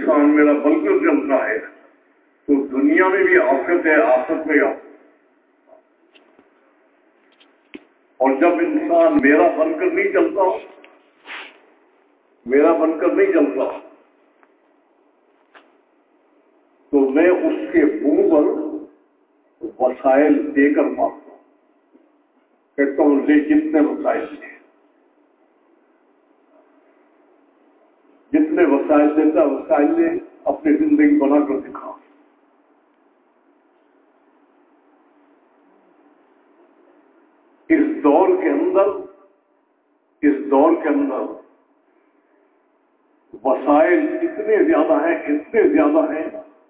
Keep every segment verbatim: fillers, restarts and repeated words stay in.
इंसान मेरा बनकर चलता है तो दुनिया में भी आफत है, आफत में आफत। और जब इंसान मेरा बनकर नहीं चलता, मेरा बनकर नहीं चलता, तो मैं उसके मुंह पर वसाइल देकर मारता हूं। कहता हूं ले जितने वसाइल हैं, जितने वसाइल देता वसाइल ले, अपनी जिंदगी बनाकर दिखा। इस दौर के अंदर इस दौर के अंदर वसाइल इतने ज्यादा हैं, इतने ज्यादा हैं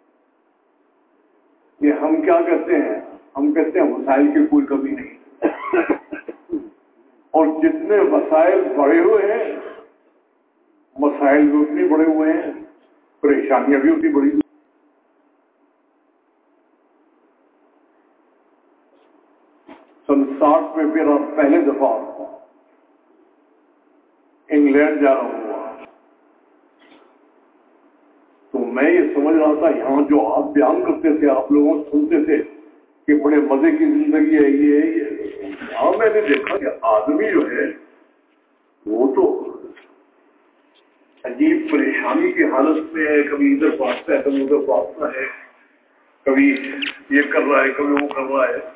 कि हम क्या कहते हैं, हम कहते हैं वसाइल की कोई कमी नहीं। और जितने वसाइल बढ़े हुए हैं, मसाइल भी उतने बड़े हुए हैं, परेशानियां भी उतनी बड़ी। सन साठ में मेरा पहले दफा इंग्लैंड जाना हुआ, तो मैं ये समझ रहा था यहाँ जो आप बयान करते थे, आप लोगों को सुनते थे कि बड़े मजे की जिंदगी है ये ये। यहाँ मैंने देखा कि आदमी जो है वो तो अजीब परेशानी की हालत में है, कभी इधर भागता है, कभी उधर भागता है, कभी ये कर रहा है, कभी वो कर रहा है।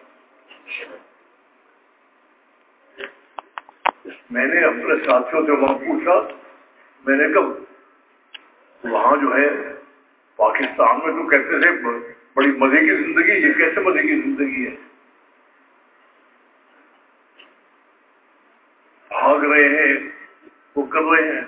मैंने अपने साथियों से वहां पूछा, मैंने कहा वहां जो है पाकिस्तान में तो कहते थे बड़ी मजे की जिंदगी, ये कैसे मजे की जिंदगी है? भाग रहे हैं, वो कर रहे हैं।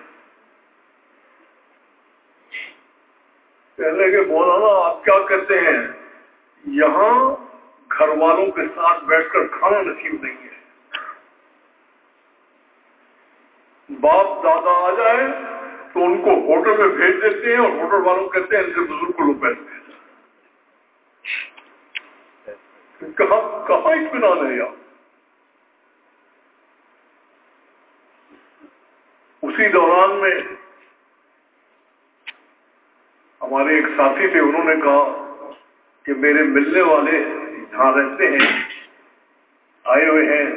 कहने के मौलाना आप क्या कहते हैं, यहाँ घर वालों के साथ बैठकर खाना नसीब नहीं है। बाप दादा आ जाए तो उनको होटल में भेज देते हैं और होटल वालों कहते हैं इनसे बुजुर्ग को लो पैसे। कहाँ कहाँ इत्मीनान है यार। उसी दौरान में हमारे एक साथी थे, उन्होंने कहा कि मेरे मिलने वाले जहाँ रहते हैं आए हुए हैं,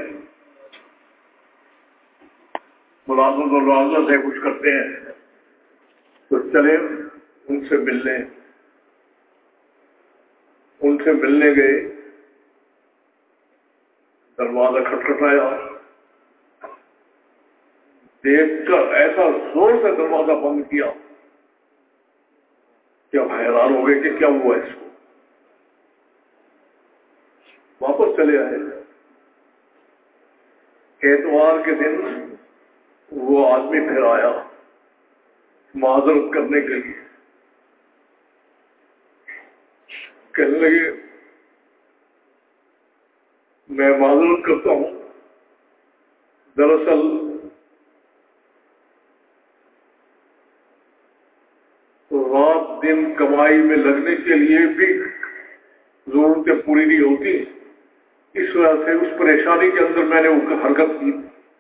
मुलाजम तो मुलाजमत है, कुछ करते हैं, तो चले उनसे मिलने। उनसे मिलने गए, दरवाजा खटखटाया, देखकर ऐसा जोर से दरवाजा बंद किया कि अब हैरान हो गए कि क्या हुआ इसको। वापस चले आए। एतवार के दिन वो आदमी फिर आया माजरत करने के लिए। कहने लगे मैं माजरत करता हूं, दरअसल रात दिन कमाई में लगने के लिए भी जरूरतें पूरी नहीं होती, इस वजह से उस परेशानी के अंदर मैंने वो हरकत की।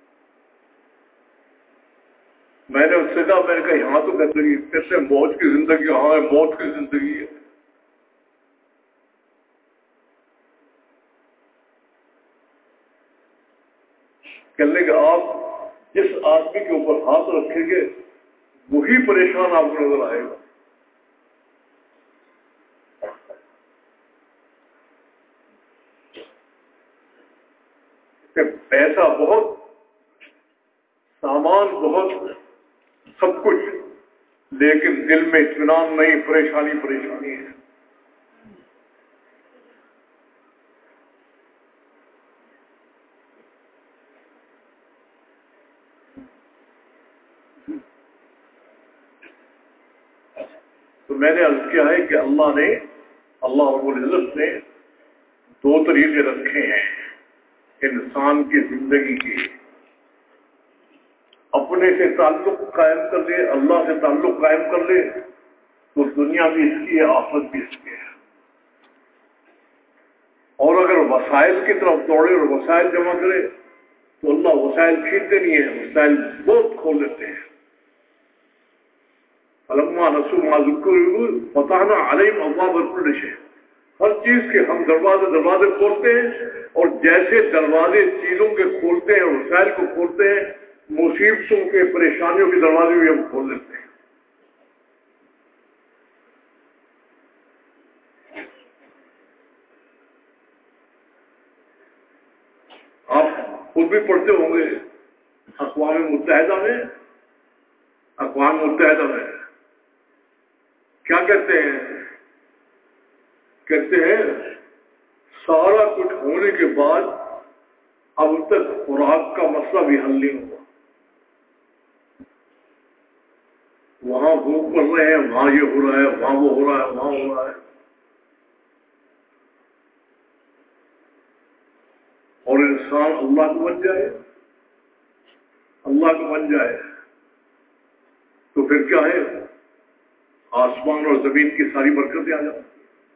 मैंने उससे कहा, मैंने कहा यहाँ तो कहते कैसे मौज की जिंदगी, हाँ मौज की जिंदगी है। कहने के आप जिस आदमी के ऊपर हाथ रखेंगे वही परेशान आपको नजर आएगा। पैसा बहुत, सामान बहुत, सब कुछ, लेकिन दिल में इत्मीनान नहीं, परेशानी परेशानी है। तो मैंने अर्ज किया है कि अल्लाह ने अल्लाह रब्बुल इज्जत ने दो तरीके रखे हैं इंसान की जिंदगी के। अपने से ताल्लुक कायम कर ले, अल्लाह से ताल्लुक कायम कर ले तो दुनिया भी इसकी है, आखिरत भी इसकी है। और अगर वसाइल की तरफ दौड़े और वसाइल जमा करे तो अल्लाह वसाइल खींचते नहीं है, वसाइल बहुत खोल लेते हैं। فلما نسوا ما ذکروا فتحنا علیہم ابواب کل شیء، ہر چیز کے ہم دروازے دروازے کھولتے ہیں، اور جیسے دروازے چیزوں کے کھولتے ہیں، وسائل کو کھولتے ہیں، مصیبتوں کے پریشانیوں کے دروازے بھی ہم کھول دیتے ہیں۔ آپ خود بھی پڑھتے ہوں گے اقوام متحدہ میں اقوام متحدہ میں کیا کہتے ہیں؟ کہتے ہیں سارا کچھ ہونے کے بعد اب تک خوراک کا مسئلہ بھی حل نہیں ہوا۔ وہاں بھوک پڑ رہے ہیں، وہاں یہ ہو رہا ہے، وہاں وہ ہو رہا ہے، وہاں ہو رہا ہے، اور انسان اللہ کو بن جائے اللہ کو بن جائے تو پھر کیا ہے؟ آسمان اور زمین کی ساری برکتیں آ جائیں۔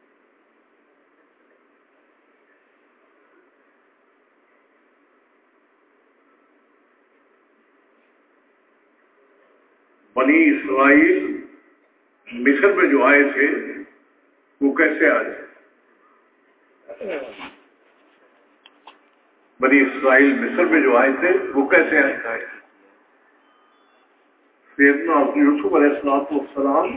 بنی اسرائیل مصر میں جو آئے تھے وہ کیسے آئے؟ بنی اسرائیل مصر میں جو آئے تھے وہ کیسے آئے؟ سیدنا یوسف علیہ الصلوۃ والسلام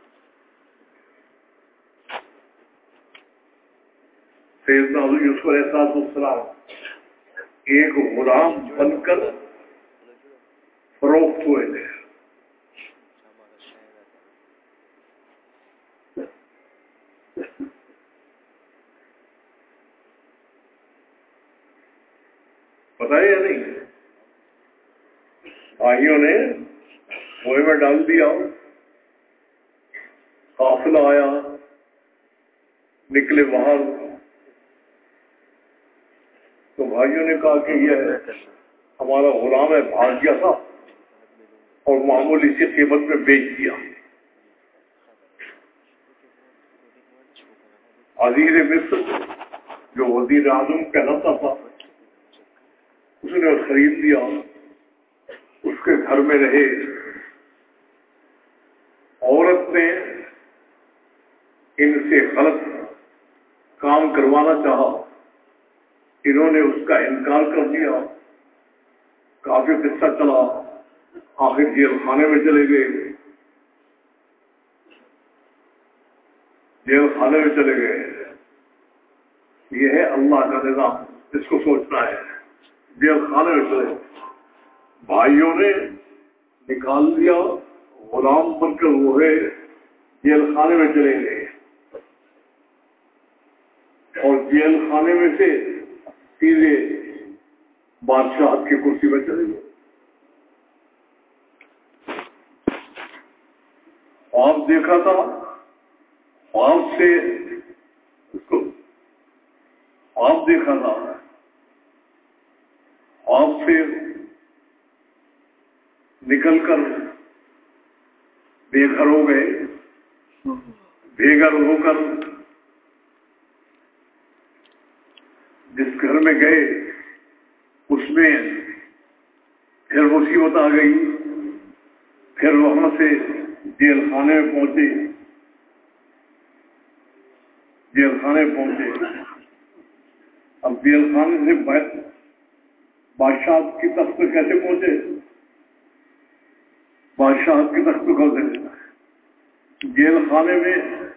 سیدنا یوسف علیہ الصلوۃ والسلام ایک غلام بن کر فروخت ہوئے تھے۔ پتہ ہے یا نہیں؟ بھائیوں نے کنویں میں ڈال دیا، قافلہ آیا، نکلے باہر تو بھائیوں نے کہا کہ یہ ہمارا غلام ہے، بھاگ گیا تھا اور معمولی سی قیمت میں بیچ دیا۔ عزیز مصر جو وزیر اعظم کہلاتا تھا اس نے خرید لیا، اس کے گھر میں رہے۔ عورت نے ان سے غلط کام کروانا چاہا، انہوں نے اس کا انکار کر دیا، کافی قصہ چلا، آخر جیل خانے میں چلے گئے جیل خانے میں چلے گئے یہ ہے اللہ کا نظام، اس کو سوچنا ہے۔ جیل خانے میں چلے، بھائیوں نے نکال دیا، غلام بن کر وہ ہے جیل خانے میں چلے گئے، اور جیل خانے میں سے سیدھے بادشاہ کی کرسی میں چلے گئے۔ آپ دیکھا تھا آپ سے اس کو آپ دیکھا تھا آپ سے نکل کر بے گھر ہو گئے، بے گھر ہو کر جس گھر میں گئے اس میں پھر مصیبت آ گئی، پھر وہاں سے جیل خانے میں پہنچے جیل خانے پہنچے اب جیل خانے سے بادشاہ کی تخت پہ کیسے پہنچے؟ بادشاہ کی تخت پہ کیسے؟ جیل خانے میں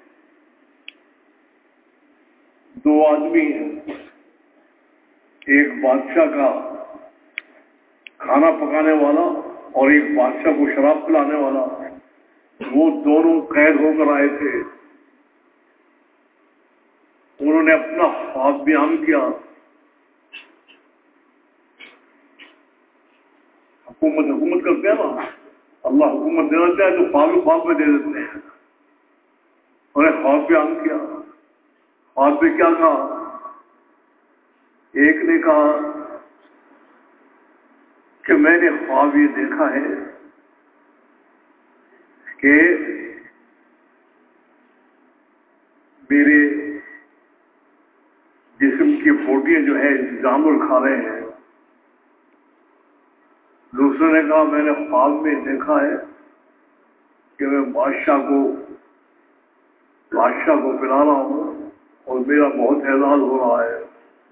دو آدمی ہیں، ایک بادشاہ کا کھانا پکانے والا اور ایک بادشاہ کو شراب پلانے والا، وہ دونوں قید ہو کر آئے تھے۔ انہوں نے اپنا خواب بیان کیا، حکومت حکومت کرتے ہیں نا، اللہ حکومت دینا چاہے تو خواب خواب میں دے دیتے ہیں۔ انہوں نے خواب بیان کیا، خواب میں کیا کہا؟ ایک نے کہا کہ میں نے خواب یہ دیکھا ہے کہ میرے جسم کی بوٹیاں جو ہے جانور کھا رہے ہیں۔ دوسرے نے کہا میں نے خواب میں دیکھا ہے کہ میں بادشاہ کو بادشاہ کو پلا رہا ہوں اور میرا بہت اعزاز ہو رہا ہے.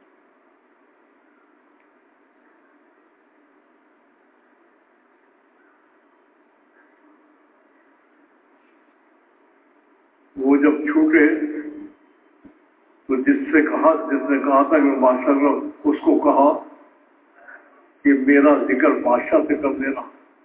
وہ جب چھوٹے تو جس سے کہا جس نے کہا تھا کہ میں بادشاہ کا، اس کو کہا کہ میرا ذکر بادشاہ سے کر دینا،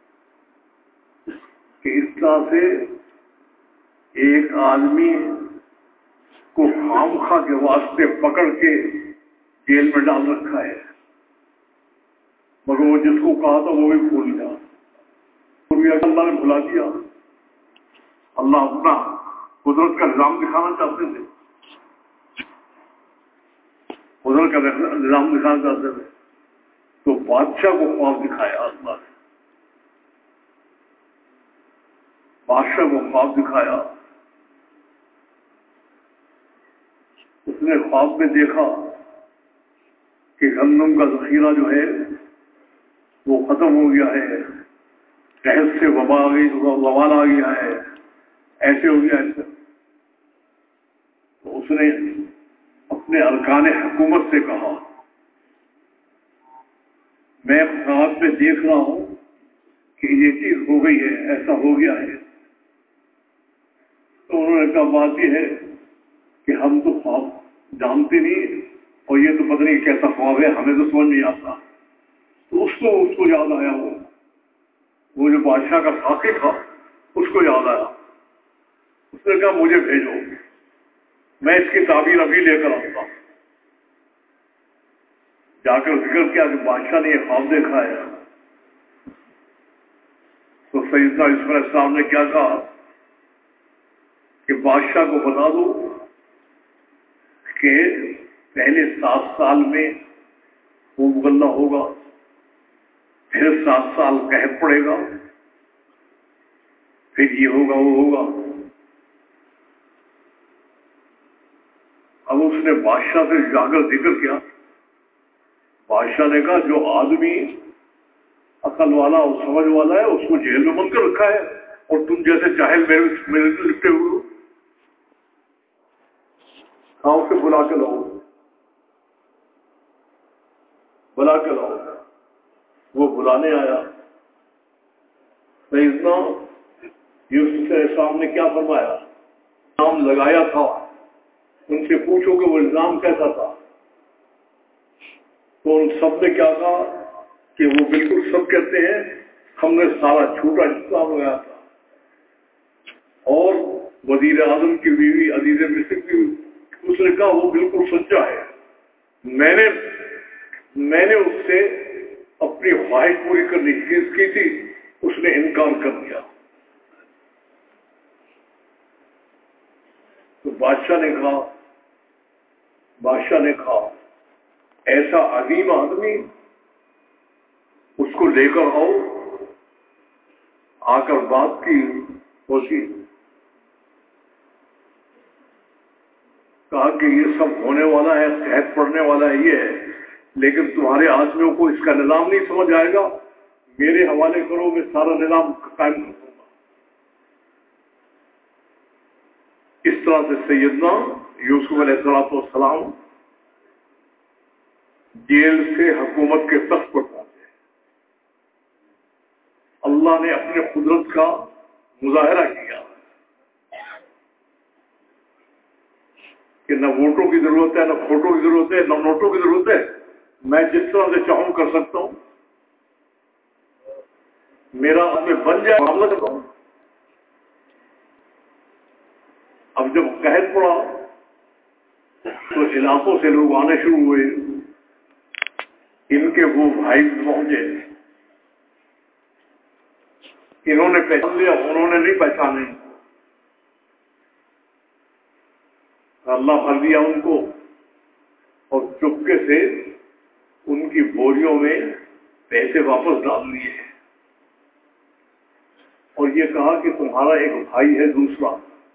کہ اس طرح سے ایک آدمی کو خامخواہ کے واسطے پکڑ کے جیل میں ڈال رکھا ہے، مگر وہ جس کو کہا تھا وہ بھی بھول گیا. اللہ نے بھلا دیا. اللہ اپنا قدرت کا نظام دکھانا چاہتے تھے، قدرت کا نظام دکھانا چاہتے تھے تو بادشاہ کو خواب دکھایا. اللہ نے بادشاہ کو خواب دکھایا. اس نے خواب میں دیکھا کہ گندم کا ذخیرہ جو ہے وہ ختم ہو گیا ہے، قحط سے وبا آ گئی، وبال آ گیا ہے، ایسے ہو گیا ایسے. تو اس نے اپنے ارکان حکومت سے کہا میں خواب میں دیکھ رہا ہوں کہ یہ چیز ہو گئی ہے، ایسا ہو گیا ہے. تو انہوں نے کہا بات یہ ہے کہ ہم تو خواب جانتے نہیں اور یہ تو پتہ نہیں کیسا خواب ہے، ہمیں تو سمجھ نہیں آتا. تو اس کو اس کو یاد آیا، وہ وہ جو بادشاہ کا ساقی تھا اس کو یاد آیا. اس نے کہا مجھے بھیجو، میں اس کی تعبیر ابھی لے کر آؤں گا. جا کر ذکر کیا کہ بادشاہ نے یہ خواب دیکھا ہے. تو سیدنا یوسف علیہ السلام نے کیا کہا کہ بادشاہ کو بتا دو کہ پہلے سات سال میں وہ مغلہ ہوگا، پھر سات سال قحط پڑے گا، پھر یہ ہوگا وہ ہوگا. اب اس نے بادشاہ سے جا کر ذکر کیا. بادشاہ نے کہا جو آدمی عقل والا اور سمجھ والا ہے اس کو جیل میں بند کر رکھا ہے اور تم جیسے چاہل میرے میرے سے لپٹے ہوئے. ہاں اسے بلا کے لاؤ، بلا کے لاؤ. وہ بلانے آیا. سیدنا یوسف علیہ السلام نے کیا فرمایا؟ الزام لگایا تھا، ان سے پوچھو کہ وہ الزام کیسا تھا. تو ان سب نے کیا کہا کہ وہ بالکل سب کہتے ہیں ہم نے سارا جھوٹا الزام لگایا تھا. اور وزیر اعظم کی بیوی عزیز مصر کی اس نے کہا وہ بالکل سچا ہے، میں نے میں نے اس سے اپنی خواہش پوری کرنے کی کی تھی، اس نے انکار کر دیا. تو بادشاہ نے کہا بادشاہ نے کہا ایسا عظیم آدمی اس کو لے کر آؤ. آ کر بات کی ہوتی، کہا کہ یہ سب ہونے والا ہے، قحط پڑنے والا ہے، یہ ہے، لیکن تمہارے آدمیوں کو اس کا نظام نہیں سمجھ آئے گا، میرے حوالے کرو، میں سارا نظام قائم کر دوں گا. اس طرح سے سیدنا یوسف علیہ السلام جیل سے حکومت کے تخت پر پہنچے. اللہ نے اپنے قدرت کا مظاہرہ کیا کہ نہ ووٹوں کی ضرورت ہے، نہ فوٹو کی ضرورت ہے، نہ نوٹوں کی ضرورت ہے. میں جس طرح سے چاہوں کر سکتا ہوں. میرا آدمی بن جائے معاملہ کرتا ہوں. اب جب قحط پڑا تو علاقوں سے لوگ آنے شروع ہوئے. ان کے وہ بھائی پہنچے، انہوں نے پہچان لیا، انہوں نے نہیں پہچانے. اللہ بھر دیا ان کو اور چپکے سے ان کی بوریوں میں پیسے واپس ڈال دیے اور یہ کہا کہ تمہارا ایک بھائی ہے دوسرا،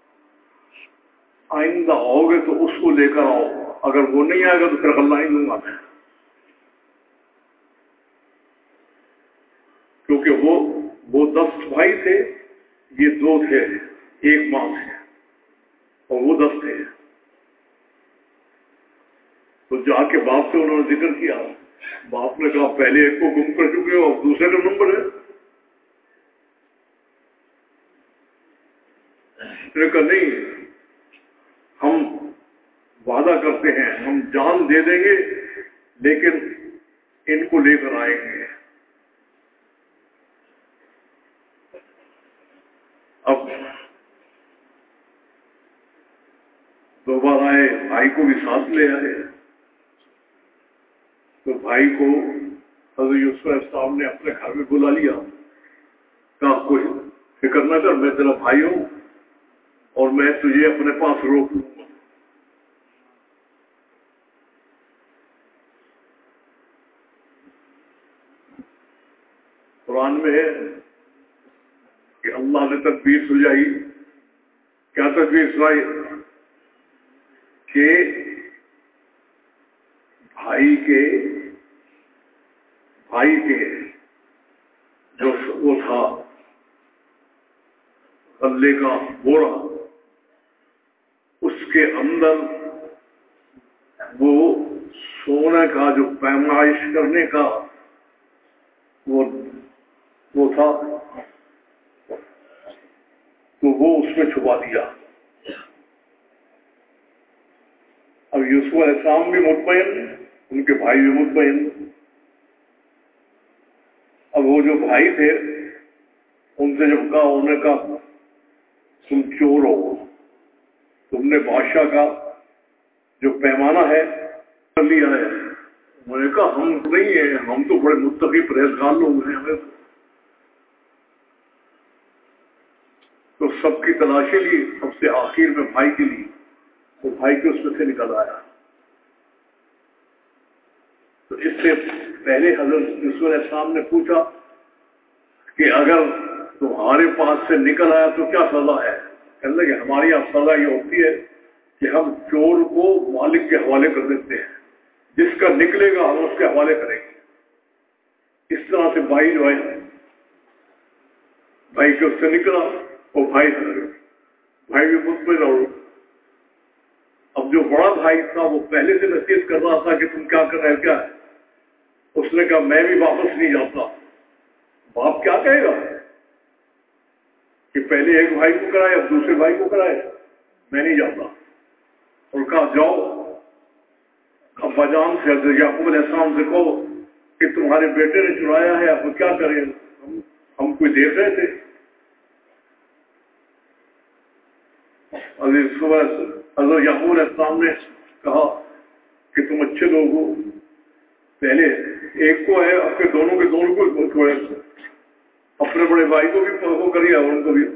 آئندہ آؤ گے تو اس کو لے کر آؤ، اگر وہ نہیں آئے گا تو پھر غلہ ہی دوں گا میں. کیونکہ وہ وہ دس بھائی تھے، یہ دو تھے ایک ماں سے اور وہ دس تھے. تو جا کے باپ سے انہوں نے ذکر کیا. باپ نے کہا پہلے ایک کو گم کر چکے ہو اب دوسرے کا نمبر ہے. اس نے کہا نہیں, ہم وعدہ کرتے ہیں ہم جان دے دیں گے لیکن ان کو لے کر آئیں گے. اب دوبارہ آئے, بھائی کو بھی ساتھ لے آئے. تو بھائی کو حضرت یوسف علیہ السلام نے اپنے گھر میں بلا لیا. کہا کوئی فکر نہ کر, میں تیرا بھائی ہوں اور میں تجھے اپنے پاس روک لوں گا. قرآن میں ہے کہ اللہ نے تدبیر سجائی. کیا تدبیر سجائی؟ کہ بھائی کے بھائی کے جو وہ تھا غلے کا بوڑا, اس کے اندر وہ سونے کا جو پیمائش کرنے کا وہ وہ تھا تو وہ اس میں چھپا دیا. اب یوسف علیہ السلام بھی مطمئن, ان کے بھائی بھی مطمئن. اب وہ جو بھائی تھے ان سے جب کہا, انہوں نے کہا تم چور ہو, تم نے بادشاہ کا جو پیمانہ ہے کر لیا ہے. انہوں نے کہا ہم نہیں ہیں, ہم تو بڑے متقی پرہیزگار لوگ ہیں. ہمیں تو سب کی تلاشی لی, سب سے آخر میں بھائی کی لی. وہ بھائی کے اس میں سے نکل آیا. تو اس سے پہلے حضرت یوسف علیہ السلام نے پوچھا کہ اگر تمہارے پاس سے نکل آیا تو کیا سزا ہے؟ کہنے لگے ہماری یہاں سزا یہ ہوتی ہے کہ ہم چور کو مالک کے حوالے کر دیتے ہیں, جس کا نکلے گا ہم اس کے حوالے کریں گے. اس طرح سے بھائی جو ہے بھائی کے اس سے نکلا, وہ بھائی بھائی بھی مطمئن. اور اب جو بڑا بھائی تھا وہ پہلے سے نصیحت کر رہا تھا کہ تم کیا کر رہے کیا ہے. اس نے کہا میں بھی واپس نہیں جاتا. باپ کیا کہے گا کہ پہلے ایک بھائی کو کرائے اب دوسرے بھائی کو کرائے, میں نہیں جاتا. اور کہا جاؤ ابا جان سے حضرت یعقوب علیہ السلام سے کہو کہ تمہارے بیٹے نے چرایا ہے, اب کیا کریں, ہم, ہم کوئی دیکھ رہے تھے. حضرت یعقوب علیہ السلام نے کہا کہ تم اچھے لوگ ہو, پہلے ایک کو ہے اب کے دونوں کے دونوں کو ہے, اپنے بڑے بھائی کو بھی وہ کریے اور ان کو بھی.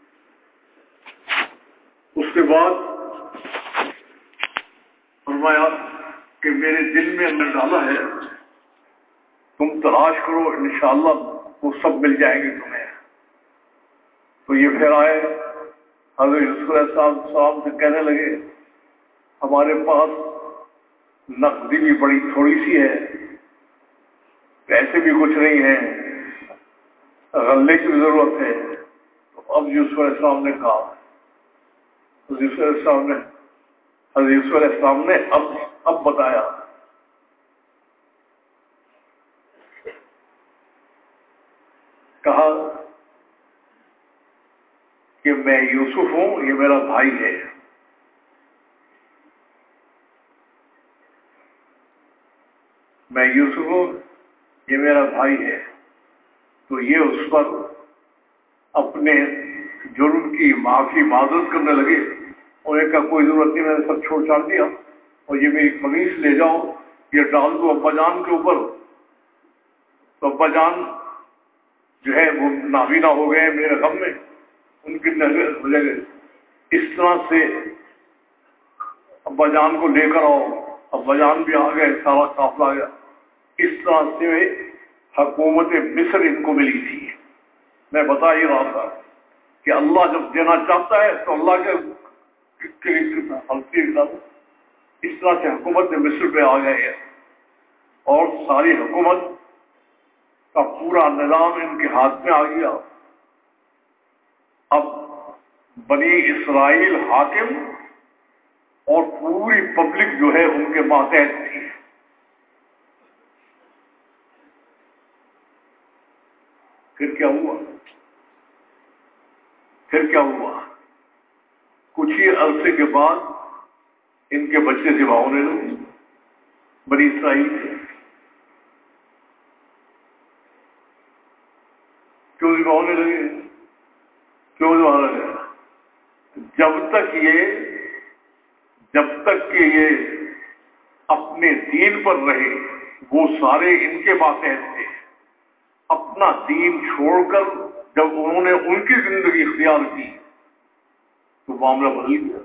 اس کے بعد فرمایا کہ میرے دل میں اندر ڈالا ہے, تم تلاش کرو انشاءاللہ وہ سب مل جائیں گے تمہیں. تو یہ پھر آئے حضرت یوسف علیہ السلام سے کہنے لگے ہمارے پاس نقدی بھی بڑی تھوڑی سی ہے, پیسے بھی کچھ نہیں ہیں, غلے کی ضرورت ہے. تو اب یوسف علیہ السلام نے کہا, یوسف علیہ السلام نے حضرت یوسف علیہ السلام نے اب اب بتایا کہا کہ میں یوسف ہوں, یہ میرا بھائی ہے. میں یوسف ہوں, یہ میرا بھائی ہے. تو یہ اس پر اپنے جرم کی معافی معذرت کرنے لگے. انہیں کا کوئی ضرورت نہیں, میں نے سب چھوڑ چھاڑ دیا, اور یہ میری قمیص لے جاؤ, یہ ڈال دو ابا جان کے اوپر. تو ابا جان جو ہے وہ نابینا ہو گئے میرے غم میں, ان کی نظر ہو جائے. اس طرح سے ابا جان کو لے کر آؤ, ابا جان بھی آ گئے, سارا قافلہ آ گیا. اس طرح سے حکومت مصر ان کو ملی تھی. میں بتا ہی رہا تھا کہ اللہ جب دینا چاہتا ہے تو اللہ کے اس طرح سے حکومت مصر پہ آ گئے ہیں, اور ساری حکومت کا پورا نظام ان کے ہاتھ میں آ گیا. اب بنی اسرائیل حاکم اور پوری پبلک جو ہے ان کے ماتحت تھی. پھر کیا ہوا پھر کیا ہوا کچھ ہی عرصے کے بعد ان کے بچے ذبح ہونے لگے بنی اسرائیل کے. کیوں ذبح ہونے لگے کیوں ذبح ہونے لگے جب تک یہ جب تک کہ یہ اپنے دین پر رہے وہ سارے ان کے ماتحت تھے. اپنا دین چھوڑ کر جب انہوں نے ان کی زندگی اختیار کی تو معاملہ بدل گیا.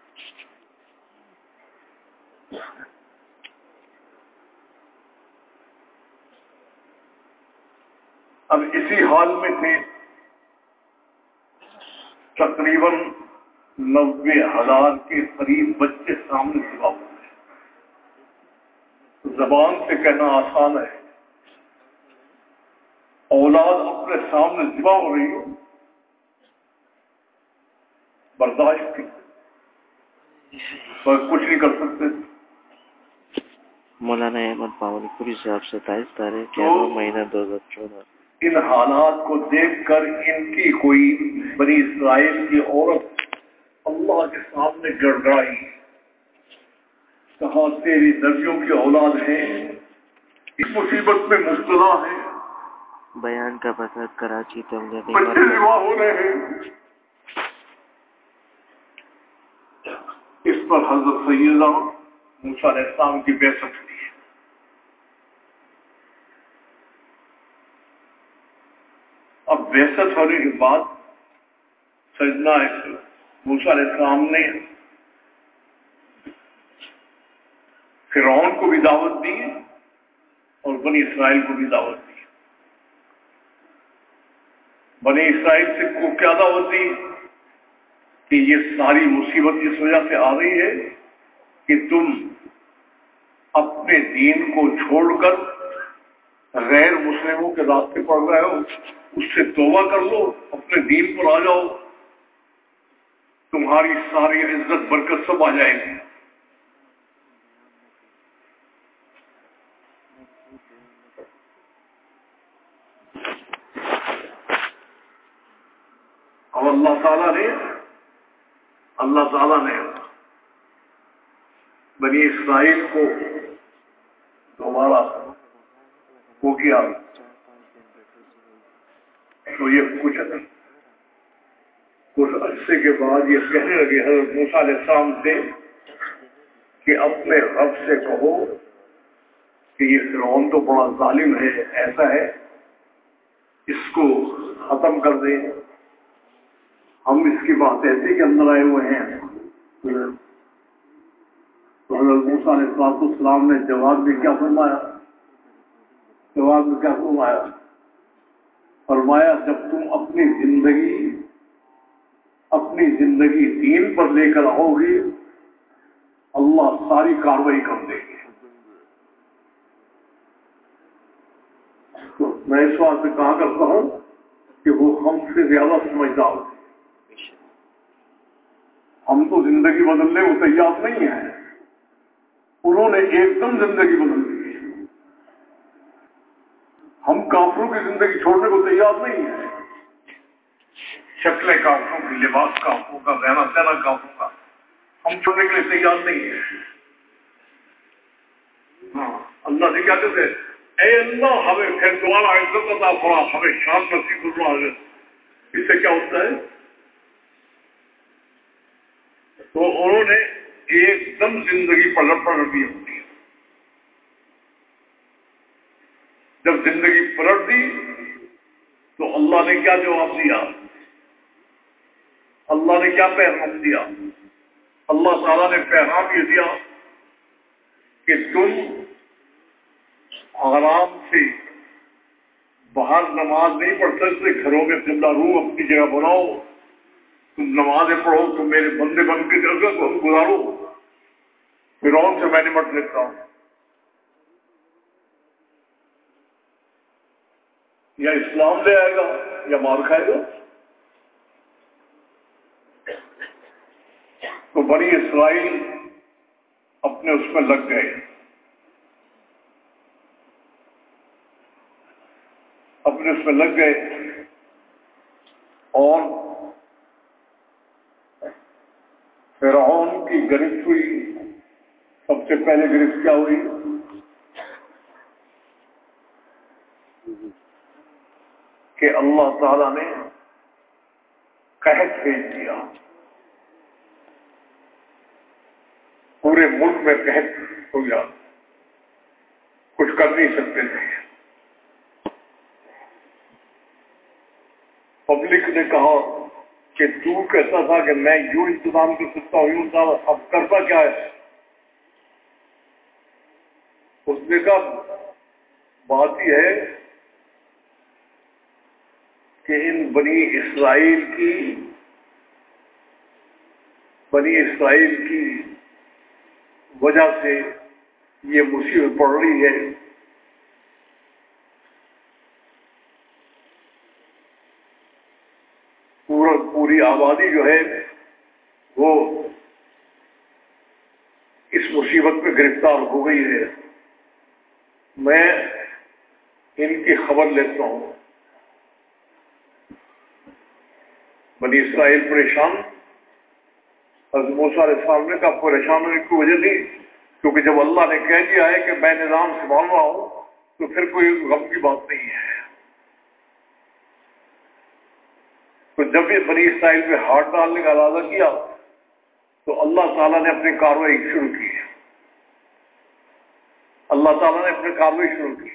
اب اسی حال میں تھے تقریباً نوے ہزار کے قریب بچے سامنے ذبح ہوئے. زبان سے کہنا آسان ہے، اولاد اپنے سامنے ذبح ہو رہی ہے برداشت کی پر کچھ نہیں کر سکتے. مولانا احمد پاولی پوری صاحب ستائیس تاریخ گیارہ مہینہ دو ہزار چودہ. ان حالات کو دیکھ کر ان کی کوئی بنی اسرائیل کی عورت اللہ کے سامنے گڑگڑائی، کہا تیری نبیوں کی اولاد ہیں اس مصیبت میں مبتلا ہیں. بیان کا پتہ کراچی تبلیغی بچے ذبح ہو رہے ہیں. اس پر حضرت سیدنا موسیٰ علیہ السلام کی بعثت ہوئی. اب بعثت ہونے کے بعد سیدنا موسیٰ علیہ السلام نے فرعون کو بھی دعوت دی اور بنی اسرائیل کو بھی دعوت دی. بنی اسرائیل سے کو کیا دعوت دی کہ یہ ساری مصیبت اس وجہ سے آ رہی ہے کہ تم اپنے دین کو چھوڑ کر غیر مسلموں کے راستے پڑ رہے ہو. اس سے توبہ کر لو، اپنے دین پر آ جاؤ، تمہاری ساری عزت برکت سب آ جائے گی. اب اللہ تعالیٰ نے اللہ تعالیٰ نے بنی اسرائیل کو دوبارہ وہ کیا تو یہ کچھ کچھ عرصے کے بعد یہ کہنے لگے حضرت موسیٰ علیہ السلام سے کہ اپنے رب سے کہو کہ یہ فرعون تو بڑا ظالم ہے، ایسا ہے اس کو ختم کر دیں. ہم اس کی بات ایسے کے اندر آئے ہوئے ہیں. تو حضرت موسیٰ علیہ السلام نے جواب میں کیا فرمایا جواب میں کیا فرمایا فرمایا جب تم اپنی زندگی اپنی زندگی دین پر لے کر آؤ گی اللہ ساری کاروائی کر دے گی. تو میں اس بات سے کہا کرتا ہوں کہ وہ ہم سے زیادہ سمجھدار تھے. ہم تو زندگی بدلنے کو تیار نہیں ہیں، انہوں نے ایک دم زندگی بدل دی. ہم کافروں کی زندگی چھوڑنے کو تیار نہیں ہیں. شکلیں کافروں کی، لباس کافروں کا، رہنا سہنا کافروں کا، ہم چھوڑنے کے لیے تیار نہیں ہیں. ہاں اللہ سے کیا کہتے ہیں اے اللہ ہمیں پھر دوبارہ عزت عطا فرما، ہمیں شان نصیب فرما. اس سے کیا ہوتا ہے تو انہوں نے ایک دم زندگی پلٹ پلٹ دی ہوتی ہے. جب زندگی پلٹ دی تو اللہ نے کیا جواب دیا، اللہ نے کیا پیغام دیا؟ اللہ تعالیٰ نے پیغام یہ دیا کہ تم آرام سے باہر نماز نہیں پڑھ سکتے، گھروں میں قبلہ رو اپنی جگہ بناؤ، تم نمازیں پڑھو، تم میرے بندے بن کے گزارو، فرعون سے میں نمٹ لیتا ہوں. یا اسلام لے آئے گا یا مار کھائے گا. تو بنی اسرائیل اپنے اس میں لگ گئے، اپنے اس میں لگ گئے اور فرعون کی گرفت ہوئی۔ سب سے پہلے گرفت کیا ہوئی؟ کہ اللہ تعالی نے قحط بھیج دیا، پورے ملک میں قحط ہو گیا، کچھ کر نہیں سکتے تھے۔ پبلک نے کہا کہ تو کہتا تھا کہ میں یوں انتظام کر سکتا ہوں، یوں انتظام، اب کرتا کیا ہے؟ اس نے کہا بات یہ ہے کہ ان بنی اسرائیل کی بنی اسرائیل کی وجہ سے یہ مصیبت پڑ رہی ہے، پورا پوری آبادی جو ہے وہ اس مصیبت میں گرفتار ہو گئی ہے، میں ان کی خبر لیتا ہوں۔ بنی اسرائیل پریشان، حضرت موسیٰ علیہ السلام نے کہا پریشان ہونے کی وجہ نہیں، کیونکہ جب اللہ نے کہہ دیا ہے کہ میں نظام سنبھال رہا ہوں تو پھر کوئی غم کی بات نہیں ہے۔ تو جب یہ بنی اسرائیل پہ ہاتھ ڈالنے کا ارادہ کیا تو اللہ تعالیٰ نے اپنی کارروائی شروع کی، اللہ تعالیٰ نے اپنی کارروائی شروع کی۔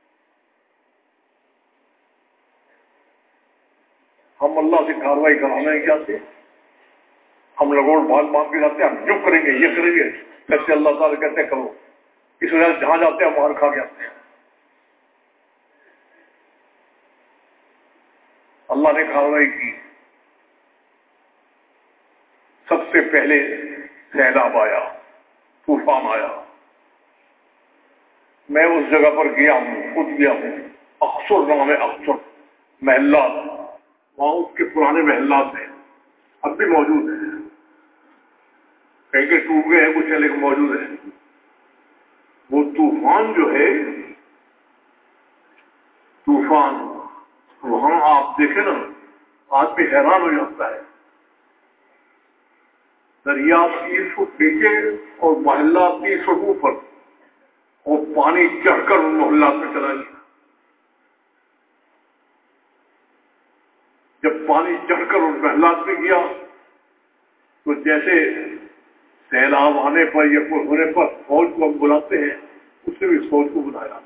ہم اللہ سے کارروائی کرانا نہیں چاہتے، ہم لگوڑ بھال مانگ کے جاتے ہیں، ہم جو کریں گے یہ کریں گے، کہتے اللہ تعالیٰ کہتے ہیں کرو، اس وجہ سے جہاں جاتے ہیں مار کھا کے آتے ہیں۔ اللہ نے کارروائی کی، سب سے پہلے سیلاب آیا، طوفان آیا۔ میں اس جگہ پر گیا ہوں، خود گیا ہوں، اقصر نام ہے، اقصر محلات، وہاں اس کے پرانے محلات ہیں، اب بھی موجود ہیں، کہیں کہ ٹوٹ گئے ہیں کچھ لیکن موجود ہیں۔ وہ طوفان جو ہے، طوفان وہاں آپ دیکھیں نا آدمی حیران ہو جاتا ہے، دریا تیس فٹ نیچے اور محلہ تیس فٹ اوپر، اور پانی چڑھ کر ان محلات میں چلا گیا۔ جب پانی چڑھ کر ان محلات میں گیا تو جیسے سیلاب آنے پر یا کوئی ہونے پر فوج کو ہم بلاتے ہیں، اس نے بھی فوج کو بلایا۔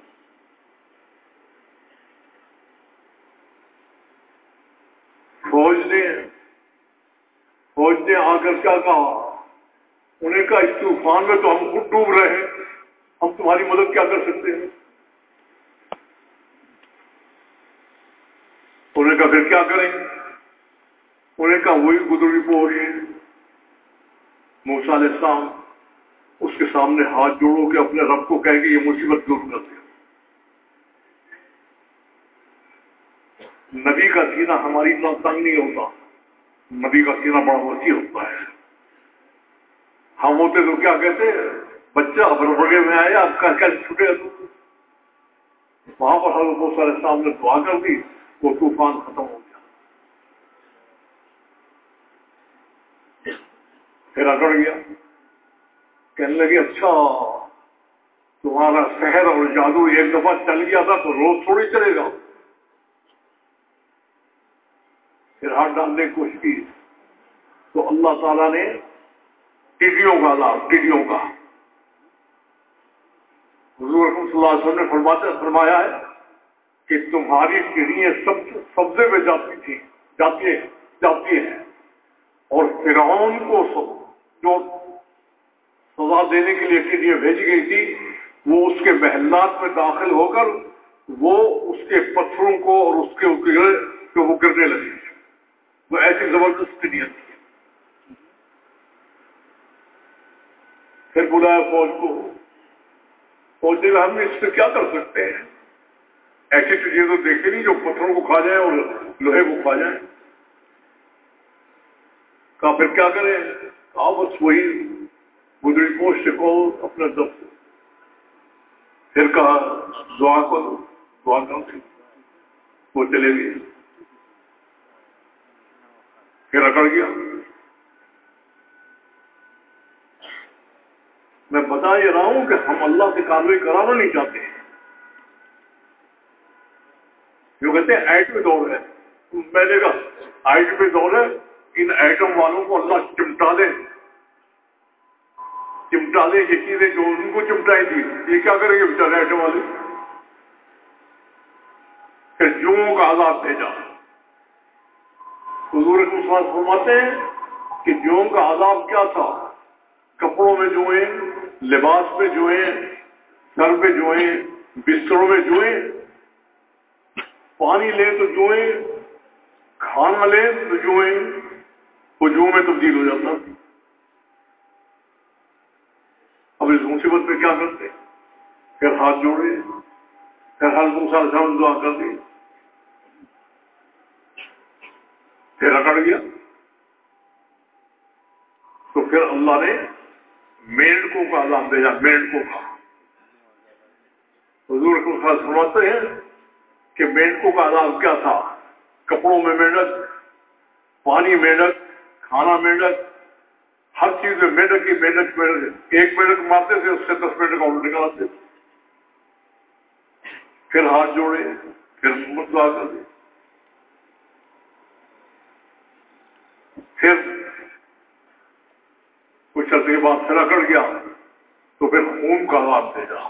فوج نے فوج نے آ کر کیا کہا؟ انہیں کہا اس طوفان میں تو ہم خود ڈوب رہے ہیں، ہم تمہاری مدد کیا کر سکتے ہیں؟ انہیں کہا پھر کیا کریں؟ انہیں کہا وہی گدڑی پوش موسیٰ علیہ السلام، اس کے سامنے ہاتھ جوڑو کہ اپنے رب کو کہے کہ یہ مصیبت دور کر دے۔ نبی کا سینہ ہماری اتنا تنگ نہیں ہوتا، نبی کا سینہ بڑا وسیع ہوتا ہے۔ ہم ہوتے تو کیا کہتے ہیں، بچہ بربڑے میں آیا اب کر کر چھٹے تو وہاں پر حضرت موسیٰ علیہ السلام نے دعا کر دی، وہ طوفان ختم ہو گیا، پھر اکڑ گیا۔ کہنے لگے اچھا تمہارا سحر اور جادو ایک دفعہ چل گیا تھا تو روز تھوڑی چلے گا۔ پھر ہاتھ ڈالنے کی کوشش کی تو اللہ تعالیٰ نے ٹڈیوں کا لا ٹڈیوں کا حضور صلی اللہ علیہ وسلم نے فرماتے فرمایا ہے کہ تمہاری ٹڈیاں سب سبزے میں جاتی تھی جاتی جاتی ہیں، اور فرعون کو جو سزا دینے کے لیے ٹڈیاں بھیجی گئی تھی وہ اس کے محلات میں داخل ہو کر وہ اس کے پتھروں کو اور اس کے کہ وہ گرنے لگے، وہ ایسی زبردست ٹڈیاں تھی۔ پھر بلایا فوج کو، فوج نے ہم اس سے کیا کر سکتے ہیں، ایسی ٹڈیاں تو دیکھے نہیں جو پتھروں کو کھا جائیں اور لوہے کو کھا جائیں۔ کہا پھر کیا کریں؟ کہا بس وہی گدڑی پوش سے کو اپنے دفتر. پھر کہا دعا کرو, دعا کرو, وہ چلے گئے. پھر اکڑ گیا. میں بتا یہ رہا ہوں کہ ہم اللہ سے کاروائی کرانا نہیں چاہتے ہیں. جو کہتے ہیں ایٹمی دور ہے, میں نے کہا ایٹمی دور ہے, ان ایٹم والوں کو اللہ چمٹا دے, چمٹا دے یہ چیزیں جو ان کو چمٹائی تھی, یہ کیا کریں گے بیچارے ایٹم والے. پھر جوؤں کا عذاب بھیجا. حضور اکرم صلی اللہ علیہ وسلم فرماتے ہیں کہ جوؤں کا عذاب کیا تھا؟ کپڑوں میں جوئیں, لباس میں جوئیں, سر پہ جوئیں, بستروں میں جوئیں, پانی لیں تو جوئیں, کھانا لیں تو جوئیں, وہ جو میں تبدیل ہو جاتا. اب اس مصیبت میں کیا کرتے؟ پھر ہاتھ جوڑے, پھر حضرت موسیٰ علیہ السلام دعا کر دی, پھر اکڑ گیا. تو پھر اللہ نے مینڈکوں کا عذاب بھیجا, مینڈکوں کا. حضور کو فرماتے ہیں کہ مینڈکوں کا عذاب کیا تھا؟ کپڑوں میں مینڈک, پانی مینڈک, کھانا مینڈک, ہر چیز میں مینڈک کی مینڈک مینڈک. ایک مینڈک مارتے تھے, اس سے دس مینڈک اور نکالتے. پھر ہاتھ جوڑے, پھر دعا کر دی, پھر کچھ عرصے کے بعد پھر اکڑ گیا. تو پھر خون کا عذاب بھیجا.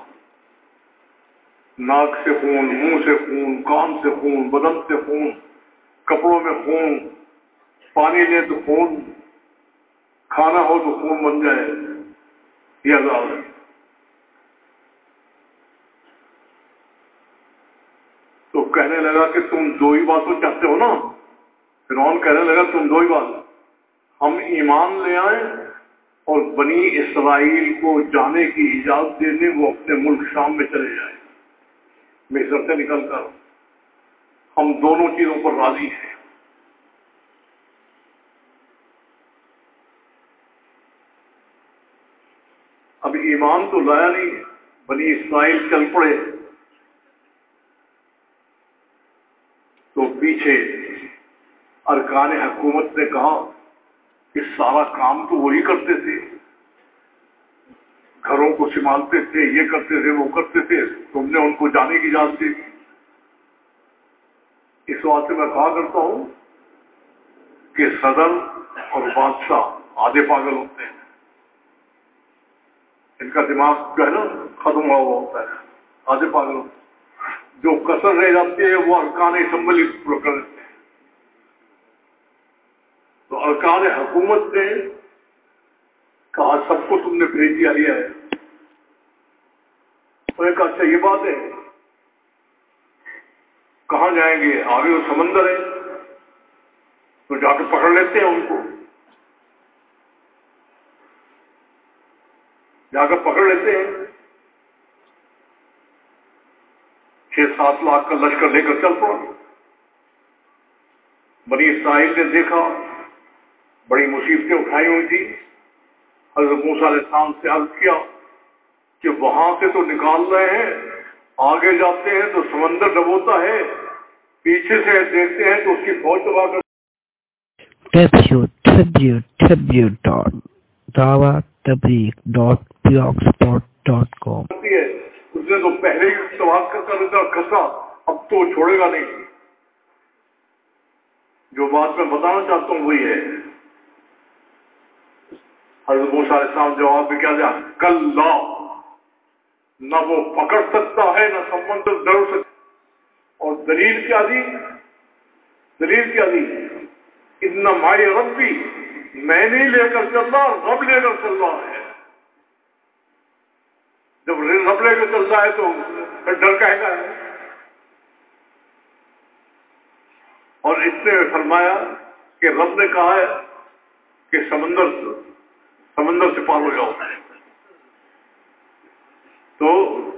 ناک سے خون, منہ سے خون, کان سے خون, بدن سے خون, کپڑوں میں خون, پانی لے تو خون, کھانا ہو تو خون بن جائے. یہ عذاب ہے. تو کہنے لگا کہ تم دو ہی باتوں چاہتے ہو نا. فرعون کہنے لگا تم دو ہی بات, ہم ایمان لے آئیں اور بنی اسرائیل کو جانے کی اجازت دے دیں, وہ اپنے ملک شام میں چلے جائیں مصر سے نکل کر. ہم دونوں چیزوں پر راضی ہیں. اب ایمان تو لایا نہیں, بنی اسرائیل چل پڑے. تو پیچھے ارکان حکومت نے کہا کہ سارا کام تو وہی کرتے تھے, گھروں کو سنبھالتے تھے, یہ کرتے تھے, وہ کرتے تھے, تم نے ان کو جانے کی اجازت دی. اس بات سے میں کہا کرتا ہوں کہ صدر اور بادشاہ آدھے پاگل ہوتے ہیں. ان کا دماغ جو ہے نا ختم ہوا ہوا ہوتا ہے, آدھے پاگل ہوتے ہیں. جو کسر رہ جاتی ہے وہ ارکان اسمبلی پورا کر دیتے ہیں. تو ارکان حکومت نے کہا سب کو تم نے بھیج دیا ہے. انہوں نے کہا اچھا یہ بات ہے, کہاں جائیں گے؟ آگے وہ سمندر ہے, تو جا کے پکڑ لیتے ہیں ان کو, جا کر پکڑ لیتے ہیں. چھ سات لاکھ کا لشکر لے کر چل پڑا. بنی اسرائیل نے دیکھا بڑی مصیبتیں اٹھائی ہوئی تھی. حضرت موسیٰ علیہ السلام سے عرض کیا کہ وہاں سے تو نکال رہے ہیں, آگے جاتے ہیں تو سمندر ڈبوتا ہے, پیچھے سے دیکھتے ہیں تو اس کی فوج دبا کر. ڈبلیو ڈبلیو ڈبلیو ڈاٹ دعویٰ تبلیغ dot blogspot dot com. اس نے تو پہلے ہی سوال کر کسا, اب تو چھوڑے گا نہیں. جو بات میں بتانا چاہتا ہوں وہی ہے. حضرت موسیٰ علیہ السلام جواب میں کیا دیا؟ کلا, نہ وہ پکڑ سکتا ہے نہ سمندر ڈر سکتا. اور دلیل کیا دی؟ دلیل کیا دی؟ اتنا مائی ربی, میں نہیں لے کر چل رہا, رب لے کر چل رہا ہے. جب رب لے کر چل رہا ہے تو ڈر کہے گا. اور اس نے فرمایا کہ رب نے کہا ہے کہ سمندر سمندر سے پار ہو جاؤ. تو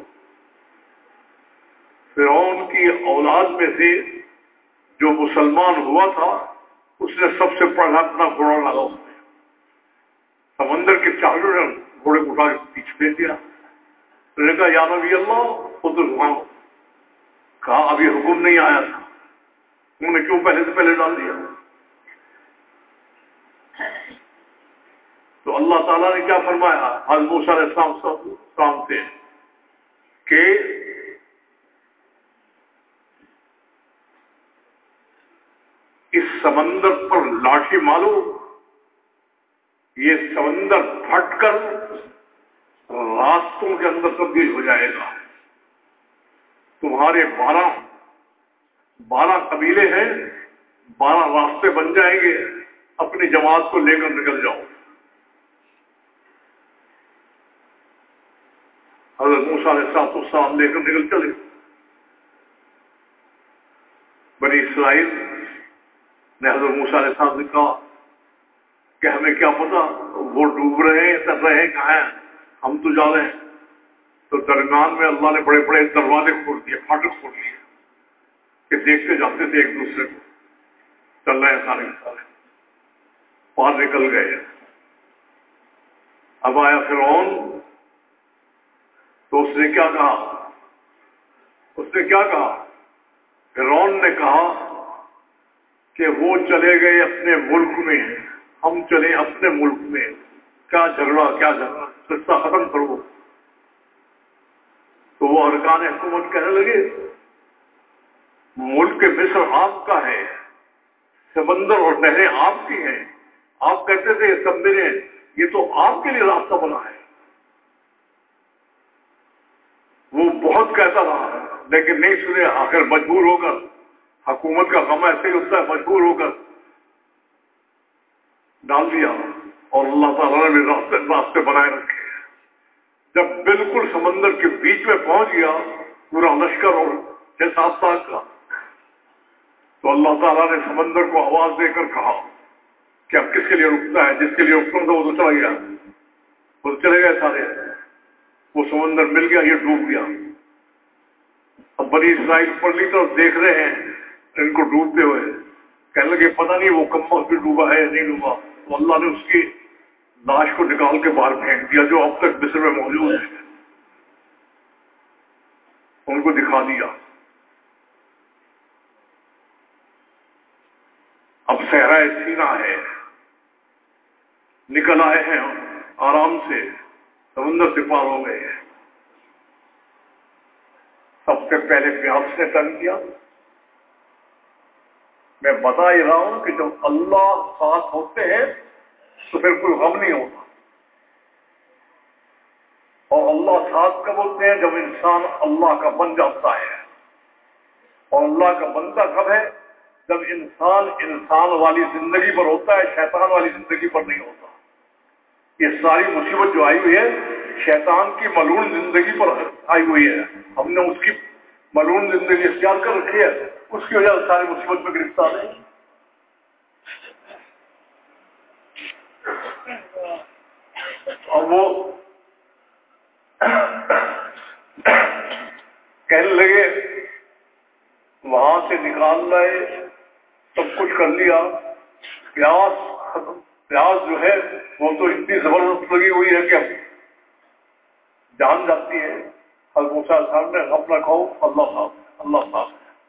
فرعون کی اولاد میں سے جو مسلمان ہوا تھا اس نے سب سے پڑھا اپنا گھوڑا لگا. समंदर के चारों ने घोड़े को उठा के पीछे भेज दिया। उन्होंने कहा या नबी अल्लाह वो तो वहां कहा अभी हुक्म नहीं आया था, उन्होंने क्यों पहले से पहले डाल दिया? तो अल्लाह ताला ने क्या फरमाया हज़रत मूसा अलैहिस्सलाम से कि इस समंदर पर लाठी मारो, ये समंदर फटकर रास्तों के अंदर तब्दील हो जाएगा। तुम्हारे बारह बारह कबीले हैं, बारह रास्ते बन जाएंगे, अपनी जमात को लेकर निकल जाओ। हज़रत मूसा अलैहिस्सलाम लेकर निकल चले। बनी इस्राइल ने हज़रत मूसा अलैहिस्सलाम से कहा कि हमें क्या पता वो डूब रहे हैं, तर रहे हैं, कहाँ हैं, हम तो जा रहे हैं। तो दरमियान में अल्लाह ने बड़े बड़े दरवाजे खोल दिए, फाटक खोल दिए कि देखते जाते थे एक दूसरे को, चल रहे हैं सारे सारे, पार निकल गए। अब आया फिरौन, तो उसने क्या कहा उसने क्या कहा फिरौन ने कहा कि वो चले गए अपने मुल्क में, हम चले अपने मुल्क में, क्या झगड़ा क्या झगड़ा, किस्सा खत्म करो। तो वो अरकान हुकूमत कहने लगे मुल्क मिस्र आपका है, समंदर और नहरें आपकी हैं, आप कहते थे सब मेरे, ये तो आपके लिए रास्ता बना है। वो बहुत कहता रहा लेकिन नहीं सुने, आखिर मजबूर होकर, हुकूमत का काम ऐसे ही होता है, मजबूर होकर डाल दिया और अल्लाह ताला ने भी रास्ते रास्ते बनाए रखे। जब बिल्कुल समंदर के बीच में पहुंच गया पूरा लश्कर और छह सात साल का, तो अल्लाह ताला ने समंदर को आवाज देकर कहा कि अब किसके लिए रुकता है, जिसके लिए रुकना था वो तो चला गया, वो तो चले गए सारे, वो समंदर मिल गया, ये डूब गया। अब बनी इस्राइल परली तरफ देख रहे हैं इनको डूबते हुए, कहने लगे पता नहीं वो कम भी डूबा है या नहीं डूबा। तो अल्लाह ने उसकी लाश को निकाल के बाहर फेंक दिया जो अब तक मिस्र में मौजूद है, उनको दिखा दिया। अब सहराए सीना है, निकल आए हैं आराम से, समुद्र से पार हो गए हैं। सबसे पहले प्यास ने तंग किया। मैं बता ही रहा हूं कि जब अल्लाह साथ होते हैं तो फिर कोई गम नहीं होता, और अल्लाह साथ कब होते हैं जब इंसान अल्लाह का बन जाता है। और अल्लाह का बनता कब है, जब इंसान इंसान वाली जिंदगी पर होता है, शैतान वाली जिंदगी पर नहीं होता। ये सारी मुसीबत जो आई हुई है शैतान की मलून जिंदगी पर आई हुई है, हमने उसकी मलून जिंदगी इख्तियार कर रखी है, उसकी वजह से सारी मुसीबत में गिरफ्तार है। और वो कहने लगे वहां से निकाल लाए, सब कुछ कर लिया, प्यास प्यास जो है वो तो इतनी जबरदस्त लगी हुई है कि जान जाती है। हज़रत मूसा साहब ने अपना खाओ, अल्लाह साहब अल्लाह साहब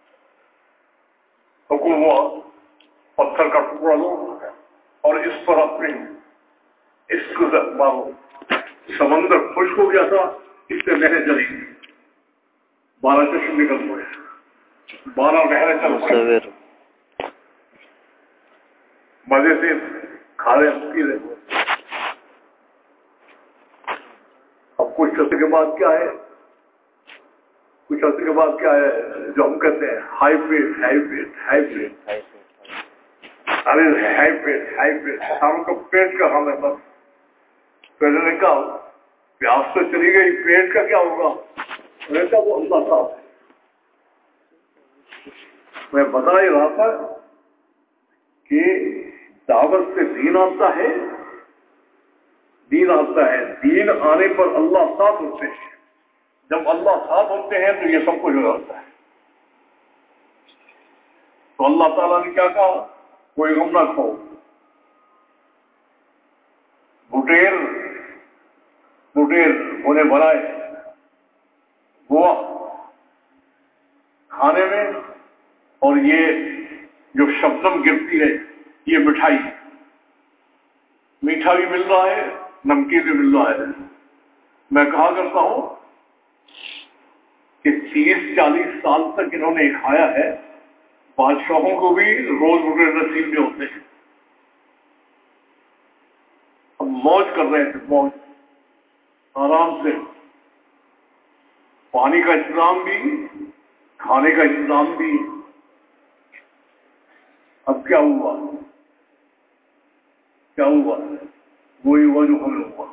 हुक्म हुआ पत्थर का टुकड़ा लो और इस पर अपनी इसको मारो। समंदर खुश्क हो गया था, इससे नहरें चली, बारह चश्मे निकल पड़े, बारह नहरें चल पड़े, मजे से खा रहे पी रहे। अब कुछ अर्से के बाद क्या है कुछ अर्से के बाद क्या है जो हम कहते हैं हाई पेट हाई पेट हाई पेट अरे हाई पेट हाई पेट हम को पेट का हम है बस। पहले ने कहा प्यास तो चली गई, पेट का क्या होगा? मैंने कहा वो अल्लाह साहब, मैं बता ही रहा था कि दावत से दीन आता है, दीन आता है, दीन आने पर अल्लाह साथ होते हैं। जब अल्लाह साथ होते हैं तो ये सब कुछ हो जाता है। तो अल्लाह ताला ने क्या कहा, कोई गम ना खाओ, लुटेर लुटेर होने बनाए गोवा खाने में, और ये जो शबनम गिरती है ये मिठाई, मीठा भी मिल रहा है, नमकीन भी मिल रहा है। मैं कहा करता हूं कि तीस चालीस साल तक इन्होंने खाया है, बादशाहों को भी रोज रुपये नसीब में होते हैं। अब मौज कर रहे थे, मौज आराम से, पानी का इंतजाम भी, खाने का इंतजाम भी। अब क्या हुआ, क्या हुआ? वही हुआ जो हमें हुआ।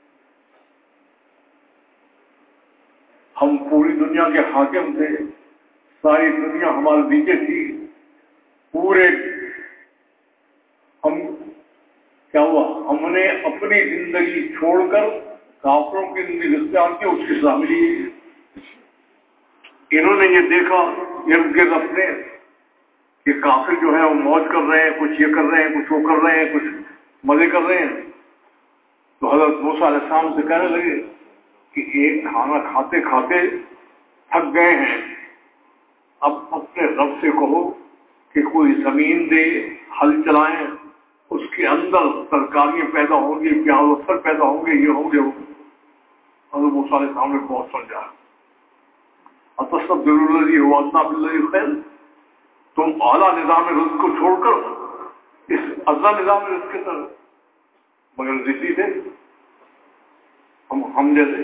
हम पूरी दुनिया के हाकिम थे, सारी दुनिया हमारे नीचे थी, पूरे हम क्या हुआ? हमने अपनी जिंदगी छोड़कर काफिरों की जिंदगी इख्तियार की, उसकी सजा मिली। इन्होंने ये देखा इर्द गिर्द अपने कि काफिर जो है वो मौज कर रहे हैं, कुछ ये कर रहे हैं, कुछ वो कर रहे हैं, कुछ मजे कर रहे हैं। तो हज़रत मूसा अलैहिस्सलाम से कहने लगे कि एक खाना खाते खाते थक गए हैं, अब अपने रब से कहो कि कोई जमीन दे, हल चलाएं, उसके अंदर तरकारियां पैदा होंगी, प्याज अफसर पैदा होंगे, ये होंगे वो। हज़रत मूसा अलैहिस्सलाम ने बहुत समझा, अतस्तब्दिलुल्लज़ी हुवा अदना बिल्लज़ी खैर, तुम आला निज़ाम रिज़्क़ को छोड़कर इस अदना निज़ाम रिज़्क़ की तरफ, मगर जिद्दी थे हम हम जैसे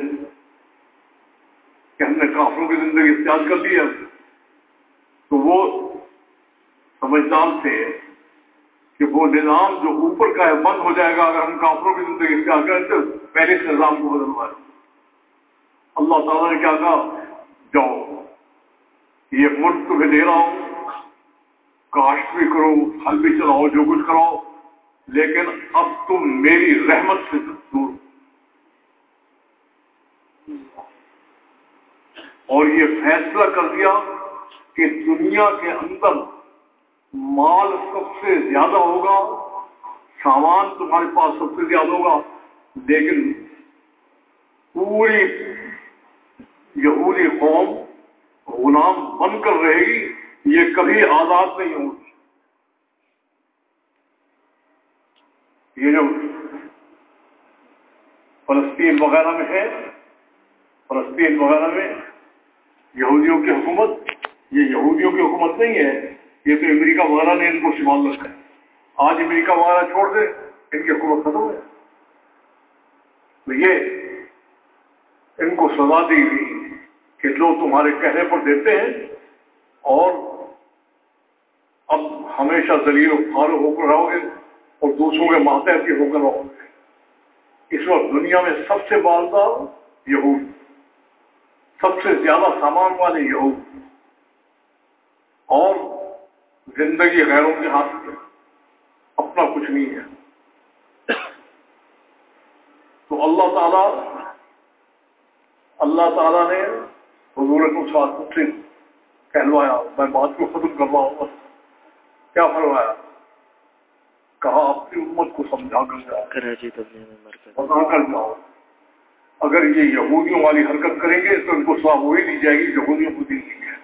कि हमने काफिरों की जिंदगी इख्तियार कर ली है। तो वो समझदार थे कि वो निज़ाम जो ऊपर का है बंद हो जाएगा अगर हम काफिरों की जिंदगी इख्तियार करें, तो पहले इस निज़ाम को बदलवाए। अल्लाह ताला ने क्या कहा, जाओ ये मुल्क तुम्हें दे रहा हूं, काश्त भी करो, हल भी चलाओ, जो कुछ कराओ, लेकिन अब तुम मेरी रहमत से दूर। और ये फैसला कर दिया कि दुनिया के अंदर माल सबसे ज्यादा होगा, सामान तुम्हारे पास सबसे ज्यादा होगा, लेकिन पूरी यहूदी कौम गुलाम बनकर रहेगी, ये कभी आजाद नहीं होगी। ये जो फलस्तीन वगैरह में है, फलस्तीन वगैरह में यहूदियों की हुकूमत, ये यहूदियों की हुकूमत नहीं है, ये तो अमेरिका वगैरह ने इनको संभाल रखा है। आज अमेरिका वगैरह छोड़ दे, इनकी हुकूमत खत्म है। तो ये इनको सजा दी गई कि लोग तुम्हारे कहने पर देते हैं और अब हमेशा जलील खार होकर रहोगे और दूसरों के मातहत के होकर रहोगे। इस वक्त दुनिया में सबसे बालदार यहूद, सबसे ज्यादा सामान वाले यहूद, और जिंदगी गैरों के हाथ में, अपना कुछ नहीं है। तो अल्लाह ताला अल्लाह ताला ने हुजूर अकरम से कहलवाया, मैं बात को खत्म कर रहा हूँ, क्या फरमाया? कहा अपनी उम्मत को समझा कर जाओ, बता कर जाओ, अगर ये यहूदियों वाली हरकत करेंगे तो इनको सजा वही दी जाएगी यहूदियों को दी गई है।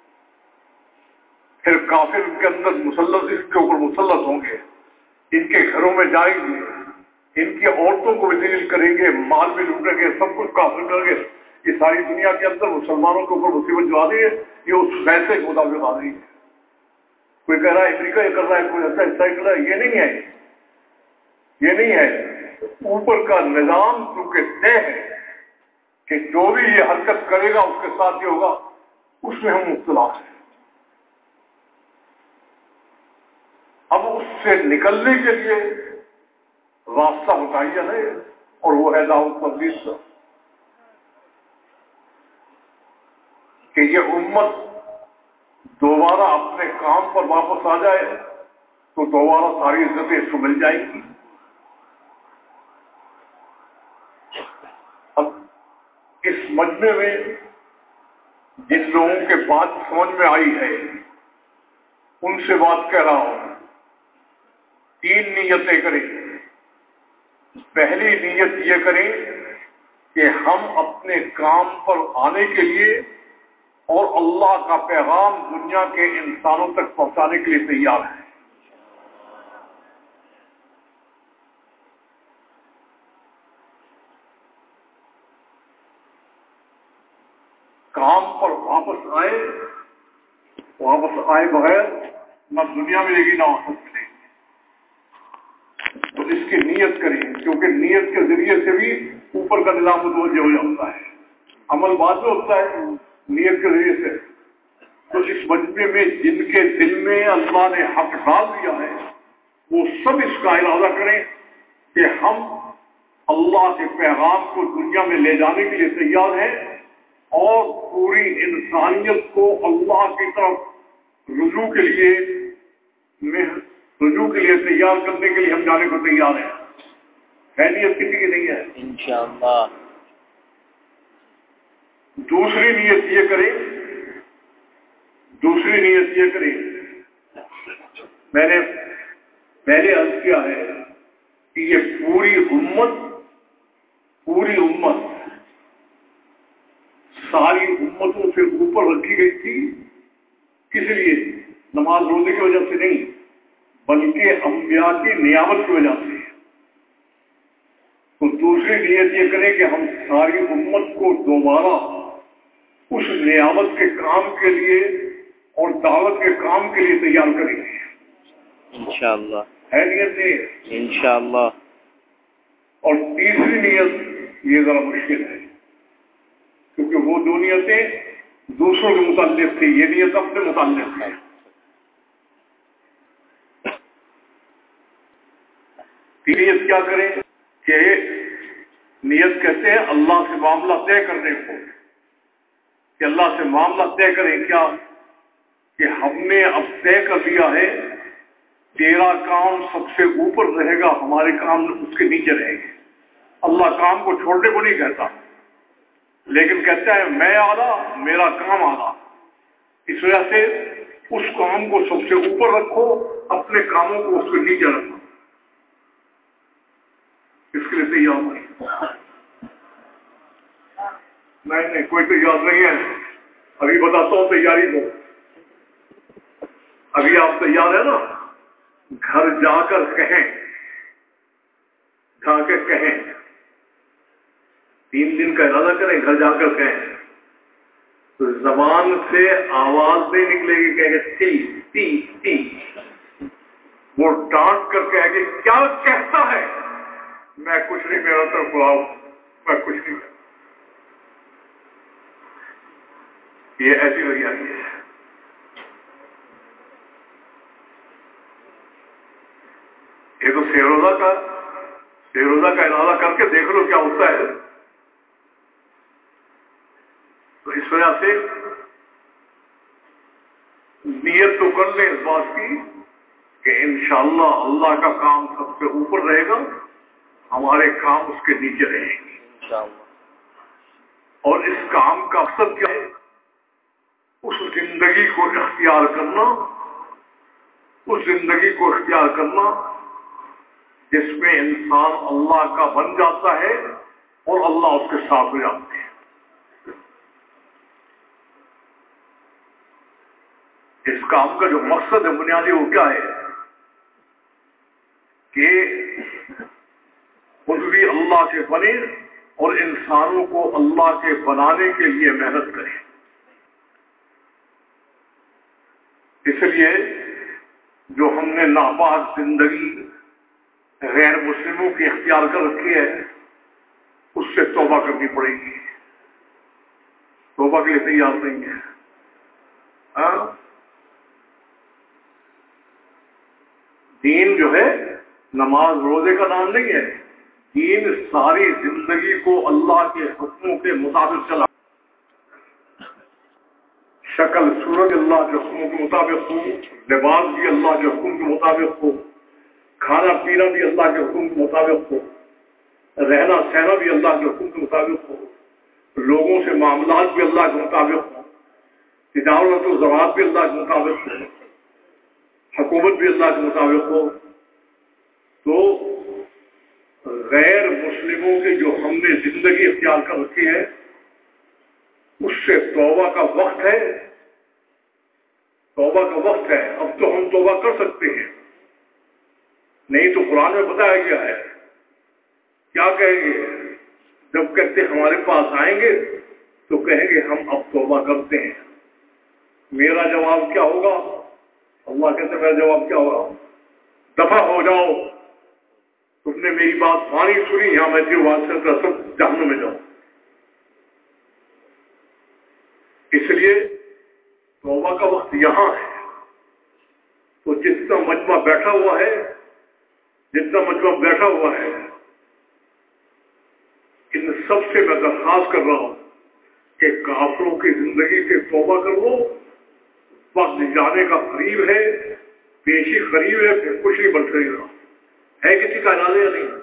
फिर काफिर इनके अंदर मुसल्लत, इसके ऊपर मुसल्लत होंगे, इनके घरों में जाएंगे, इनकी औरतों को भी जलील करेंगे, माल भी लूटेंगे, सब कुछ काफिर करेंगे। ये सारी दुनिया के अंदर मुसलमानों के ऊपर मुसीबत जो आ रही है, ये उस फैसले के मुताबिक आ रही है। कोई कह रहा है अमेरिका ये कर रहा है, कोई ऐसा ऐसा कर रहा है, ये नहीं है, ये नहीं है। ऊपर का निजाम क्योंकि तय है कि जो भी ये हरकत करेगा उसके साथ ये होगा, उसमें हम मुब्तला हैं। अब उससे निकलने के लिए रास्ता मुतय्यन है और वो है दावत तबलीग का, कि ये उम्मत दोबारा अपने काम पर वापस आ जाए तो दोबारा सारी इज्जतें इसको मिल जाएंगी। अब इस मजमे में जिन लोगों के बात समझ में आई है उनसे बात कह रहा हूं, तीन नियतें करें। پہلی نیت یہ کریں کہ ہم اپنے کام پر آنے کے لیے اور اللہ کا پیغام دنیا کے انسانوں تک پہنچانے کے لیے تیار ہیں. کام پر واپس آئے واپس آئے بغیر نہ دنیا ملے گی نہ آخرت ملے گی. تو اس کی نیت کریں، کیونکہ نیت کے ذریعے سے بھی اوپر کا نظام متوجہ ہو جاتا ہے. عمل بعد میں ہوتا ہے، نیت کے ذریعے سے. تو اس مجمع میں جن کے دل میں اللہ نے حق ڈال دیا ہے وہ سب اس کا ارادہ کریں کہ ہم اللہ کے پیغام کو دنیا میں لے جانے کے لیے تیار ہیں اور پوری انسانیت کو اللہ کی طرف رجوع کے لیے رجوع کے لیے تیار کرنے کے لیے ہم جانے کو تیار ہیں. ہے نیت کسی کی نہیں ہے انشاءاللہ. دوسری نیت یہ کریں دوسری نیت یہ کریں میں نے پہلے عرض کیا ہے کہ یہ پوری امت پوری امت ساری امتوں سے اوپر رکھی گئی تھی. کس لیے؟ نماز روزے کی وجہ سے نہیں، بلکہ انبیاء کی نیابت کی وجہ سے. تو دوسری نیت یہ کریں کہ ہم ساری امت کو دوبارہ اس نیابت کے کام کے لیے اور دعوت کے کام کے لیے تیار کریں گے انشاءاللہ. ہے نیت نہیں انشاءاللہ. اور تیسری نیت یہ ذرا مشکل ہے کیونکہ وہ دو نیتیں دوسروں کے متعلق تھی، یہ نیت اپنے متعلق ہے. نیت کیا کریں کہ نیت کہتے ہیں اللہ سے معاملہ طے کرنے کو، کہ اللہ سے معاملہ طے کریں. کیا کہ ہم نے اب طے کر دیا ہے تیرا کام سب سے اوپر رہے گا، ہمارے کام اس کے نیچے رہے گے. اللہ کام کو چھوڑنے کو نہیں کہتا، لیکن کہتا ہے میں اعلیٰ میرا کام اعلیٰ. اس وجہ سے اس کام کو سب سے اوپر رکھو، اپنے کاموں کو اس کے نیچے رکھو. اس کے لیے تیار نہیں نہیں نہیں کوئی تیار نہیں ہے. ابھی بتاتا ہوں تیاری کو. ابھی آپ تیار ہیں نا؟ گھر جا کر کہیں جا کے کہیں تین دن کا ارادہ کریں، گھر جا کر کہیں تو زبان سے آواز نہیں نکلے گی، کہیں گے ٹی ٹی ٹی. وہ ڈانٹ کر کہے گی کیا کہتا ہے؟ میں کچھ نہیں، میرا طرف بلاؤ، میں کچھ نہیں. یہ ایسی تیاری ہے. یہ تو سیروزہ کا سیروزہ کا ارادہ کر کے دیکھ لو کیا ہوتا ہے. تو اس وجہ سے نیت تو کر لیں اس بات کی کہ انشاءاللہ اللہ کا کام سب سے اوپر رہے گا، ہمارے کام اس کے نیچے رہیں گے انشاءاللہ. اور اس کام کا مقصد کیا ہے؟ اس زندگی کو اختیار کرنا اس زندگی کو اختیار کرنا جس میں انسان اللہ کا بن جاتا ہے اور اللہ اس کے ساتھ ہو جاتے ہیں. اس کام کا جو مقصد ہے بنیادی وہ کیا ہے کہ خود بھی اللہ کے بنے اور انسانوں کو اللہ کے بنانے کے لیے محنت کریں. اس لیے جو ہم نے ناپاک زندگی غیر مسلموں کی اختیار کر رکھی ہے اس سے توبہ کرنی پڑے گی. توبہ کے لیے تیار نہیں ہے. ہاں دین جو ہے نماز روزے کا نام نہیں ہے. دین ساری زندگی کو اللہ کے حکموں کے مطابق چلا. شکل صورت اللہ کے حکموں کے مطابق ہو، لباس بھی اللہ کے حکم کے مطابق ہو، کھانا پینا بھی اللہ کے حکم کے مطابق ہو، رہنا سہنا بھی اللہ کے حکم کے مطابق ہو، لوگوں سے معاملات بھی اللہ کے مطابق ہو، تجارت و زراعت بھی اللہ کے مطابق ہو، حکومت بھی اللہ کے مطابق ہو. تو غیر مسلموں کی جو ہم نے زندگی اختیار کر رکھی ہے اس سے توبہ کا وقت ہے، توبہ کا وقت ہے۔ اب تو ہم توبہ کر سکتے ہیں، نہیں تو قرآن میں بتایا گیا ہے کیا کہیں گے جب کہتے ہمارے پاس آئیں گے تو کہیں گے ہم اب توبہ کرتے ہیں۔ میرا جواب کیا ہوگا؟ اللہ کہتے میرا جواب کیا ہوگا؟ دفع ہو جاؤ، تم نے میری بات مانی سنی، یہاں میں جو بات کرتا سب جہنم میں جاؤ۔ اس لیے توبہ کا وقت یہاں ہے۔ تو جتنا مجمع بیٹھا ہوا ہے جتنا مجمع بیٹھا ہوا ہے ان سب سے میں درخواست کر رہا ہوں کہ کافروں کی زندگی سے توبہ کر لو، وقت جانے کا قریب ہے، پیشی قریب ہے، پھر کچھ نہیں بن سکے گا۔ ہے کسی کا ارادہ یا نہیں؟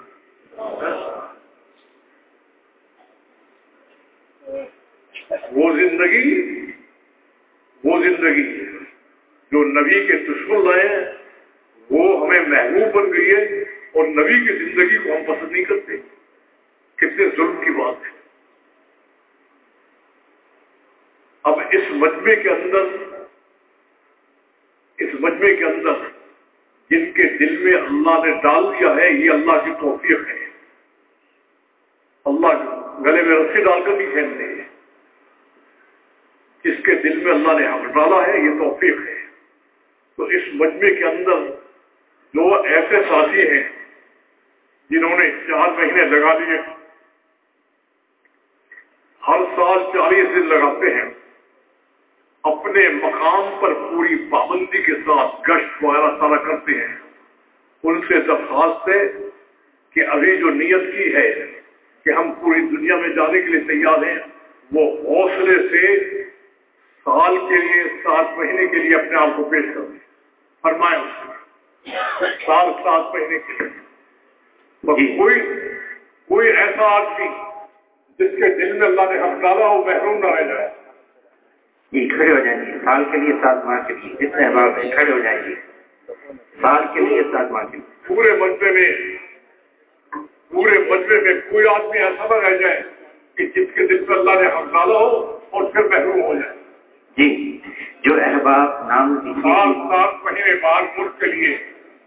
وہ زندگی وہ زندگی جو نبی کے دشمن لائے ہیں وہ ہمیں محبوب بن گئی ہے، اور نبی کی زندگی کو ہم پسند نہیں کرتے۔ کتنے ظلم کی بات ہے۔ اب اس مجمع کے اندر اس مجمع کے اندر جن کے دل میں اللہ نے ڈال دیا ہے، یہ اللہ کی توفیق ہے۔ اللہ گلے میں رسی ڈال کر نہیں کھیلتے، جس کے دل میں اللہ نے حق ڈالا ہے یہ توفیق ہے۔ تو اس مجمع کے اندر جو ایسے ساتھی ہیں جنہوں نے چار مہینے لگا لیے، ہر سال چالیس دن لگاتے ہیں، اپنے مقام پر پوری پابندی کے ساتھ گشت وغیرہ سارا کرتے ہیں، ان سے درخواست ہے کہ ابھی جو نیت کی ہے کہ ہم پوری دنیا میں جانے کے لیے تیار ہیں، وہ حوصلے سے سال کے لیے سات مہینے کے لیے اپنے آپ کو پیش کر دیں۔ فرمائیں اس سے سال سات مہینے کے لیے بس کوئی کوئی ایسا آدمی جس کے دل میں اللہ نے حق ڈالا ہو محروم نہ رہ جائے۔ جی کھڑے ہو جائیں گے سال کے لیے سات ماہ کے لیے جتنے احباب ہیں کھڑے ہو جائیں گے سال کے لیے سات ماہ کے لیے۔ پورے مجمع میں پورے مجمع میں کوئی آدمی ایسا نہ رہ جائے کہ جس کے دل میں اللہ نے حق ڈالا ہو اور پھر محروم ہو جائے۔ جی جو احباب نام سال سات مہینے بعد ملک کے لیے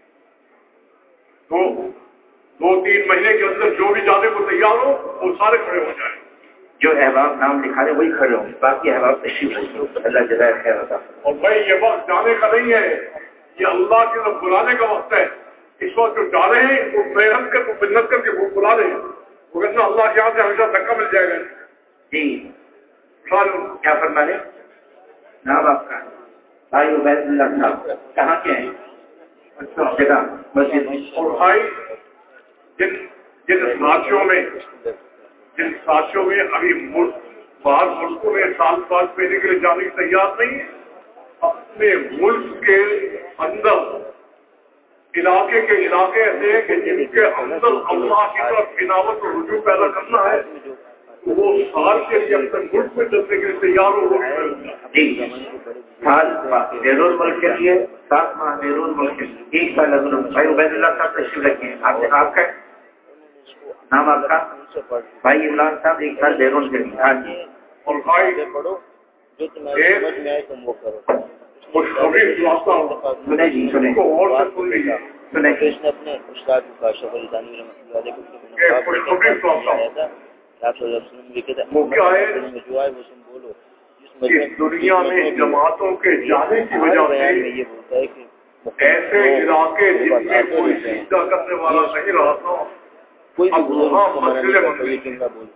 دو دو تین مہینے کے اندر جو بھی جانے کو تیار ہو وہ سارے کھڑے ہو جائیں۔ جو احباب نام لکھا رہے وہی کھڑے ہوں گے، باقی احباب تشریف رکھیں۔ اللہ جزائے خیر ہوتا۔ اور بھائی یہ وقت جانے کا نہیں ہے، یہ اللہ کی طرف بلانے کا وقت ہے۔ اس وقت جو جا رہے ہیں وہ محنت کر منت کر کے وہ بلا رہے ہیں، وہ کہنا اللہ کے یہاں سے ہمیشہ دھکا مل جائے گا۔ جی کیا فرما رہے نام آپ کا؟ بھائی عبید اللہ صاحب کہاں کے ہیں؟ اچھا جگہ مسجد میں۔ اور بھائی جن جن ساتھیوں میں جن ساتھیوں میں ابھی ملک باہر ملکوں میں سال سال پہلے کے لیے جانے کی تیار نہیں ہے، اپنے ملک کے اندر علاقے کے علاقے ایسے ہیں کہ جن کے اندر اللہ کی طرف عناوت اور رجوع پیدا کرنا ہے تو وہ سال کے لیے اپنے ملک میں چلنے کے لیے تیار ہو۔ جی سال بیرون ملک کے لیے سات ماہ بیرون ملک کے لیے ایک سال اگر بھائی عبید اللہ صاحب تشریف رکھیں۔ آپ آپ کا نام آپ کا؟ بھائی عمران صاحب ایک سال بیرون کے لیے۔ ہاں جی اور بھائی سنیں جی سنیں اور سے سن لیجیے سنیں جی اپنے استاد کا شفر دانی رحمۃ اللہ وہ کیا ہے کہ دنیا میں جماعتوں کے جانے کی وجہ سے ایسے علاقے جن میں کوئی سجدہ کرنے والا نہیں رہا تھا اب وہاں مسجدیں بن گئی۔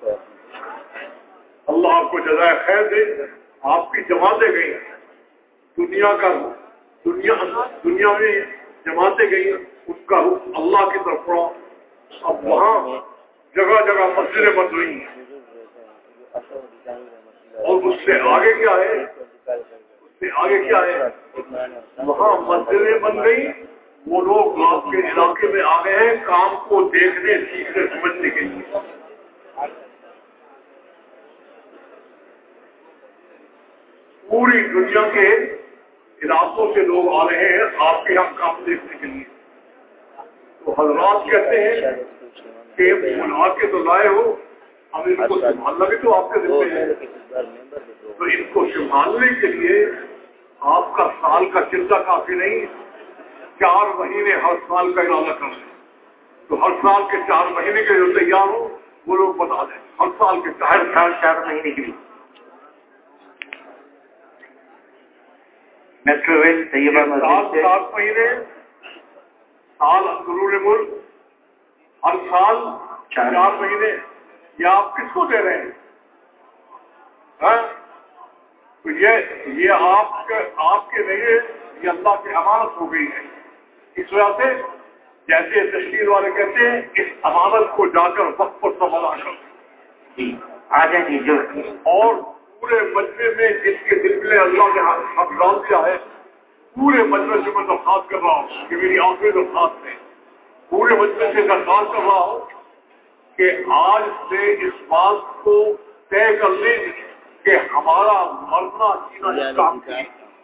اللہ آپ کو جزائے خیر دے، آپ کی جماعتیں گئی دنیا کا دنیا دنیا میں جماعتیں گئی، اس کا رخ اللہ کی طرف پڑا، اب وہاں جگہ جگہ مسجدیں بن رہی ہیں۔ اور اس سے آگے کیا ہے اس سے آگے کیا ہے وہاں مسجدیں بن گئی، وہ لوگ آپ کے علاقے میں آ گئے ہیں کام کو دیکھنے سیکھنے سمجھنے کے لیے۔ پوری دنیا کے علاقوں سے لوگ آ رہے ہیں آپ کے یہاں کام دیکھنے کے لیے۔ تو حضرات کہتے ہیں کہ بلا کے تو لائے ہو، اب ان کو سنبھالنا بھی تو آپ کے ذمہ ہے. تو ان کو سنبھالنے کے لیے آپ کا سال کا چلتا کافی نہیں، چار مہینے ہر سال کا ارادہ کر لیں. تو ہر سال کے چار مہینے کے جو تیار ہو وہ لوگ بتا دیں. ہر سال کے ہر سال چار مہینے کے لیے میٹرو ریل طیبہ سال سات مہینے سال اندرون ملک ہر سال چار مہینے. یہ آپ کس کو دے رہے ہیں؟ ہاں تو یہ یہ آپ کے آپ کے نہیں ہے، یہ اللہ کی امانت ہو گئی ہے. اس وجہ سے جیسے تشکیل والے کہتے ہیں اس امانت کو جا کر وقت پر سنبھالا کر آ جائیں گے جو اور پورے مجمع میں جس کے دل میں اللہ نے حق ڈال دیا ہے، پورے مجمع سے میں درخواست کر رہا ہوں کہ میری آخری درخواست ہے، پورے مجمع سے درخواست کر رہا ہوں کہ آج سے اس بات کو طے کر لیں کہ ہمارا مرنا جینا اس کام کی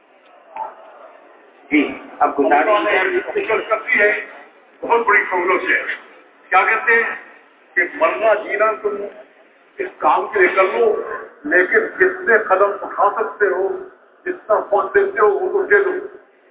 جی اب گزارش کرتی ہے. بہت بڑی سہولت ہے. کیا کہتے ہیں کہ مرنا جینا تم اس کام کے لیے کر لو، لیکن جتنے قدم اٹھا سکتے ہو، جتنا پہنچ دیتے ہو وہ تو دے دو.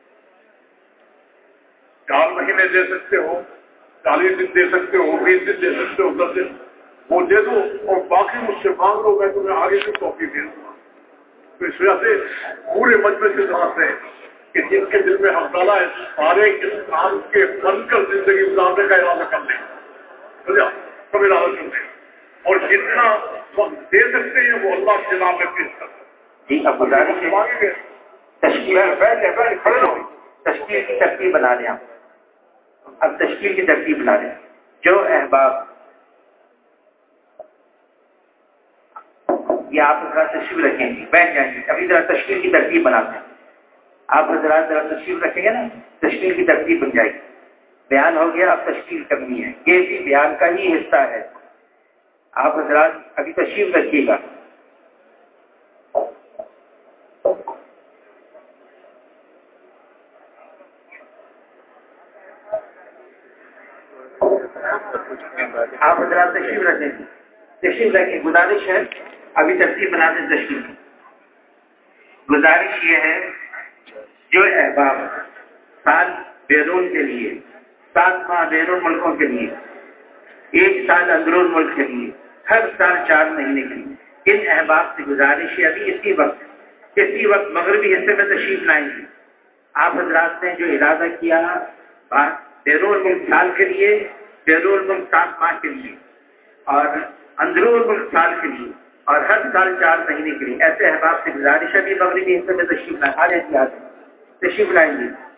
چار مہینے دے سکتے ہو، چالیس دن دے سکتے ہو، بیس دن دے سکتے ہو، دس دن وہ دے دو اور باقی مجھ سے مانگ لو، میں تمہیں آگے سے توفیق دے دوں گا. تو اس وجہ سے پورے مجمع سے ذات ہے کہ جن کے دل میں حق ڈالا ہے سارے اس کام کے بن کر زندگی گزارنے کا ارادہ کر لیں. سب ارادہ کر لیں اور جتنا وقت دے سکتے ہیں وہ اللہ کے نام میں پیش کر دیں. جی اب گزارش مانگیں گے تشکیل بیٹھے بیٹھے کھڑے رہو. تشکیل کی ترتیب بنا لیں. اب تشکیل کی ترتیب بنا لیں. جو احباب یہ آپ حضرات تشریف رکھیں گے بیٹھ جائیں گے. ابھی ذرا تشکیل کی ترتیب بناتے ہیں. آپ حضرات ذرا تشکیل رکھیں گے نا، تشکیل کی ترتیب بن جائے گی. بیان ہو گیا، اب تشکیل کرنی ہے. یہ بھی بیان کا ہی حصہ ہے. آپ حضرات ابھی تشریف رکھیے گا. آپ حضرات تشریف رکھیں گے، تشریف رکھیں. گزارش ہے ابھی ترتیب بنا دیں تشکیل. گزارش یہ ہے جو احباب سال بیرون کے لیے، سات ماہ بیرون ملکوں کے لیے، ایک سال اندرون ملک کے لیے، ہر سال چار مہینے کے لیے، ان احباب سے گزارش ہے ابھی اسی وقت اسی وقت مغربی حصے میں تشریف لائیں گے. آپ حضرات نے جو ارادہ کیا بیرون ملک سال کے لیے، بیرون ملک سات ماہ کے لیے اور اندرون ملک سال کے لیے اور ہر سال چار مہینے کے لیے، ایسے احباب سے گزارش ہے ابھی مغربی حصے میں تشریف لائیں. آ جائیں گے، تشریف لائیں گے.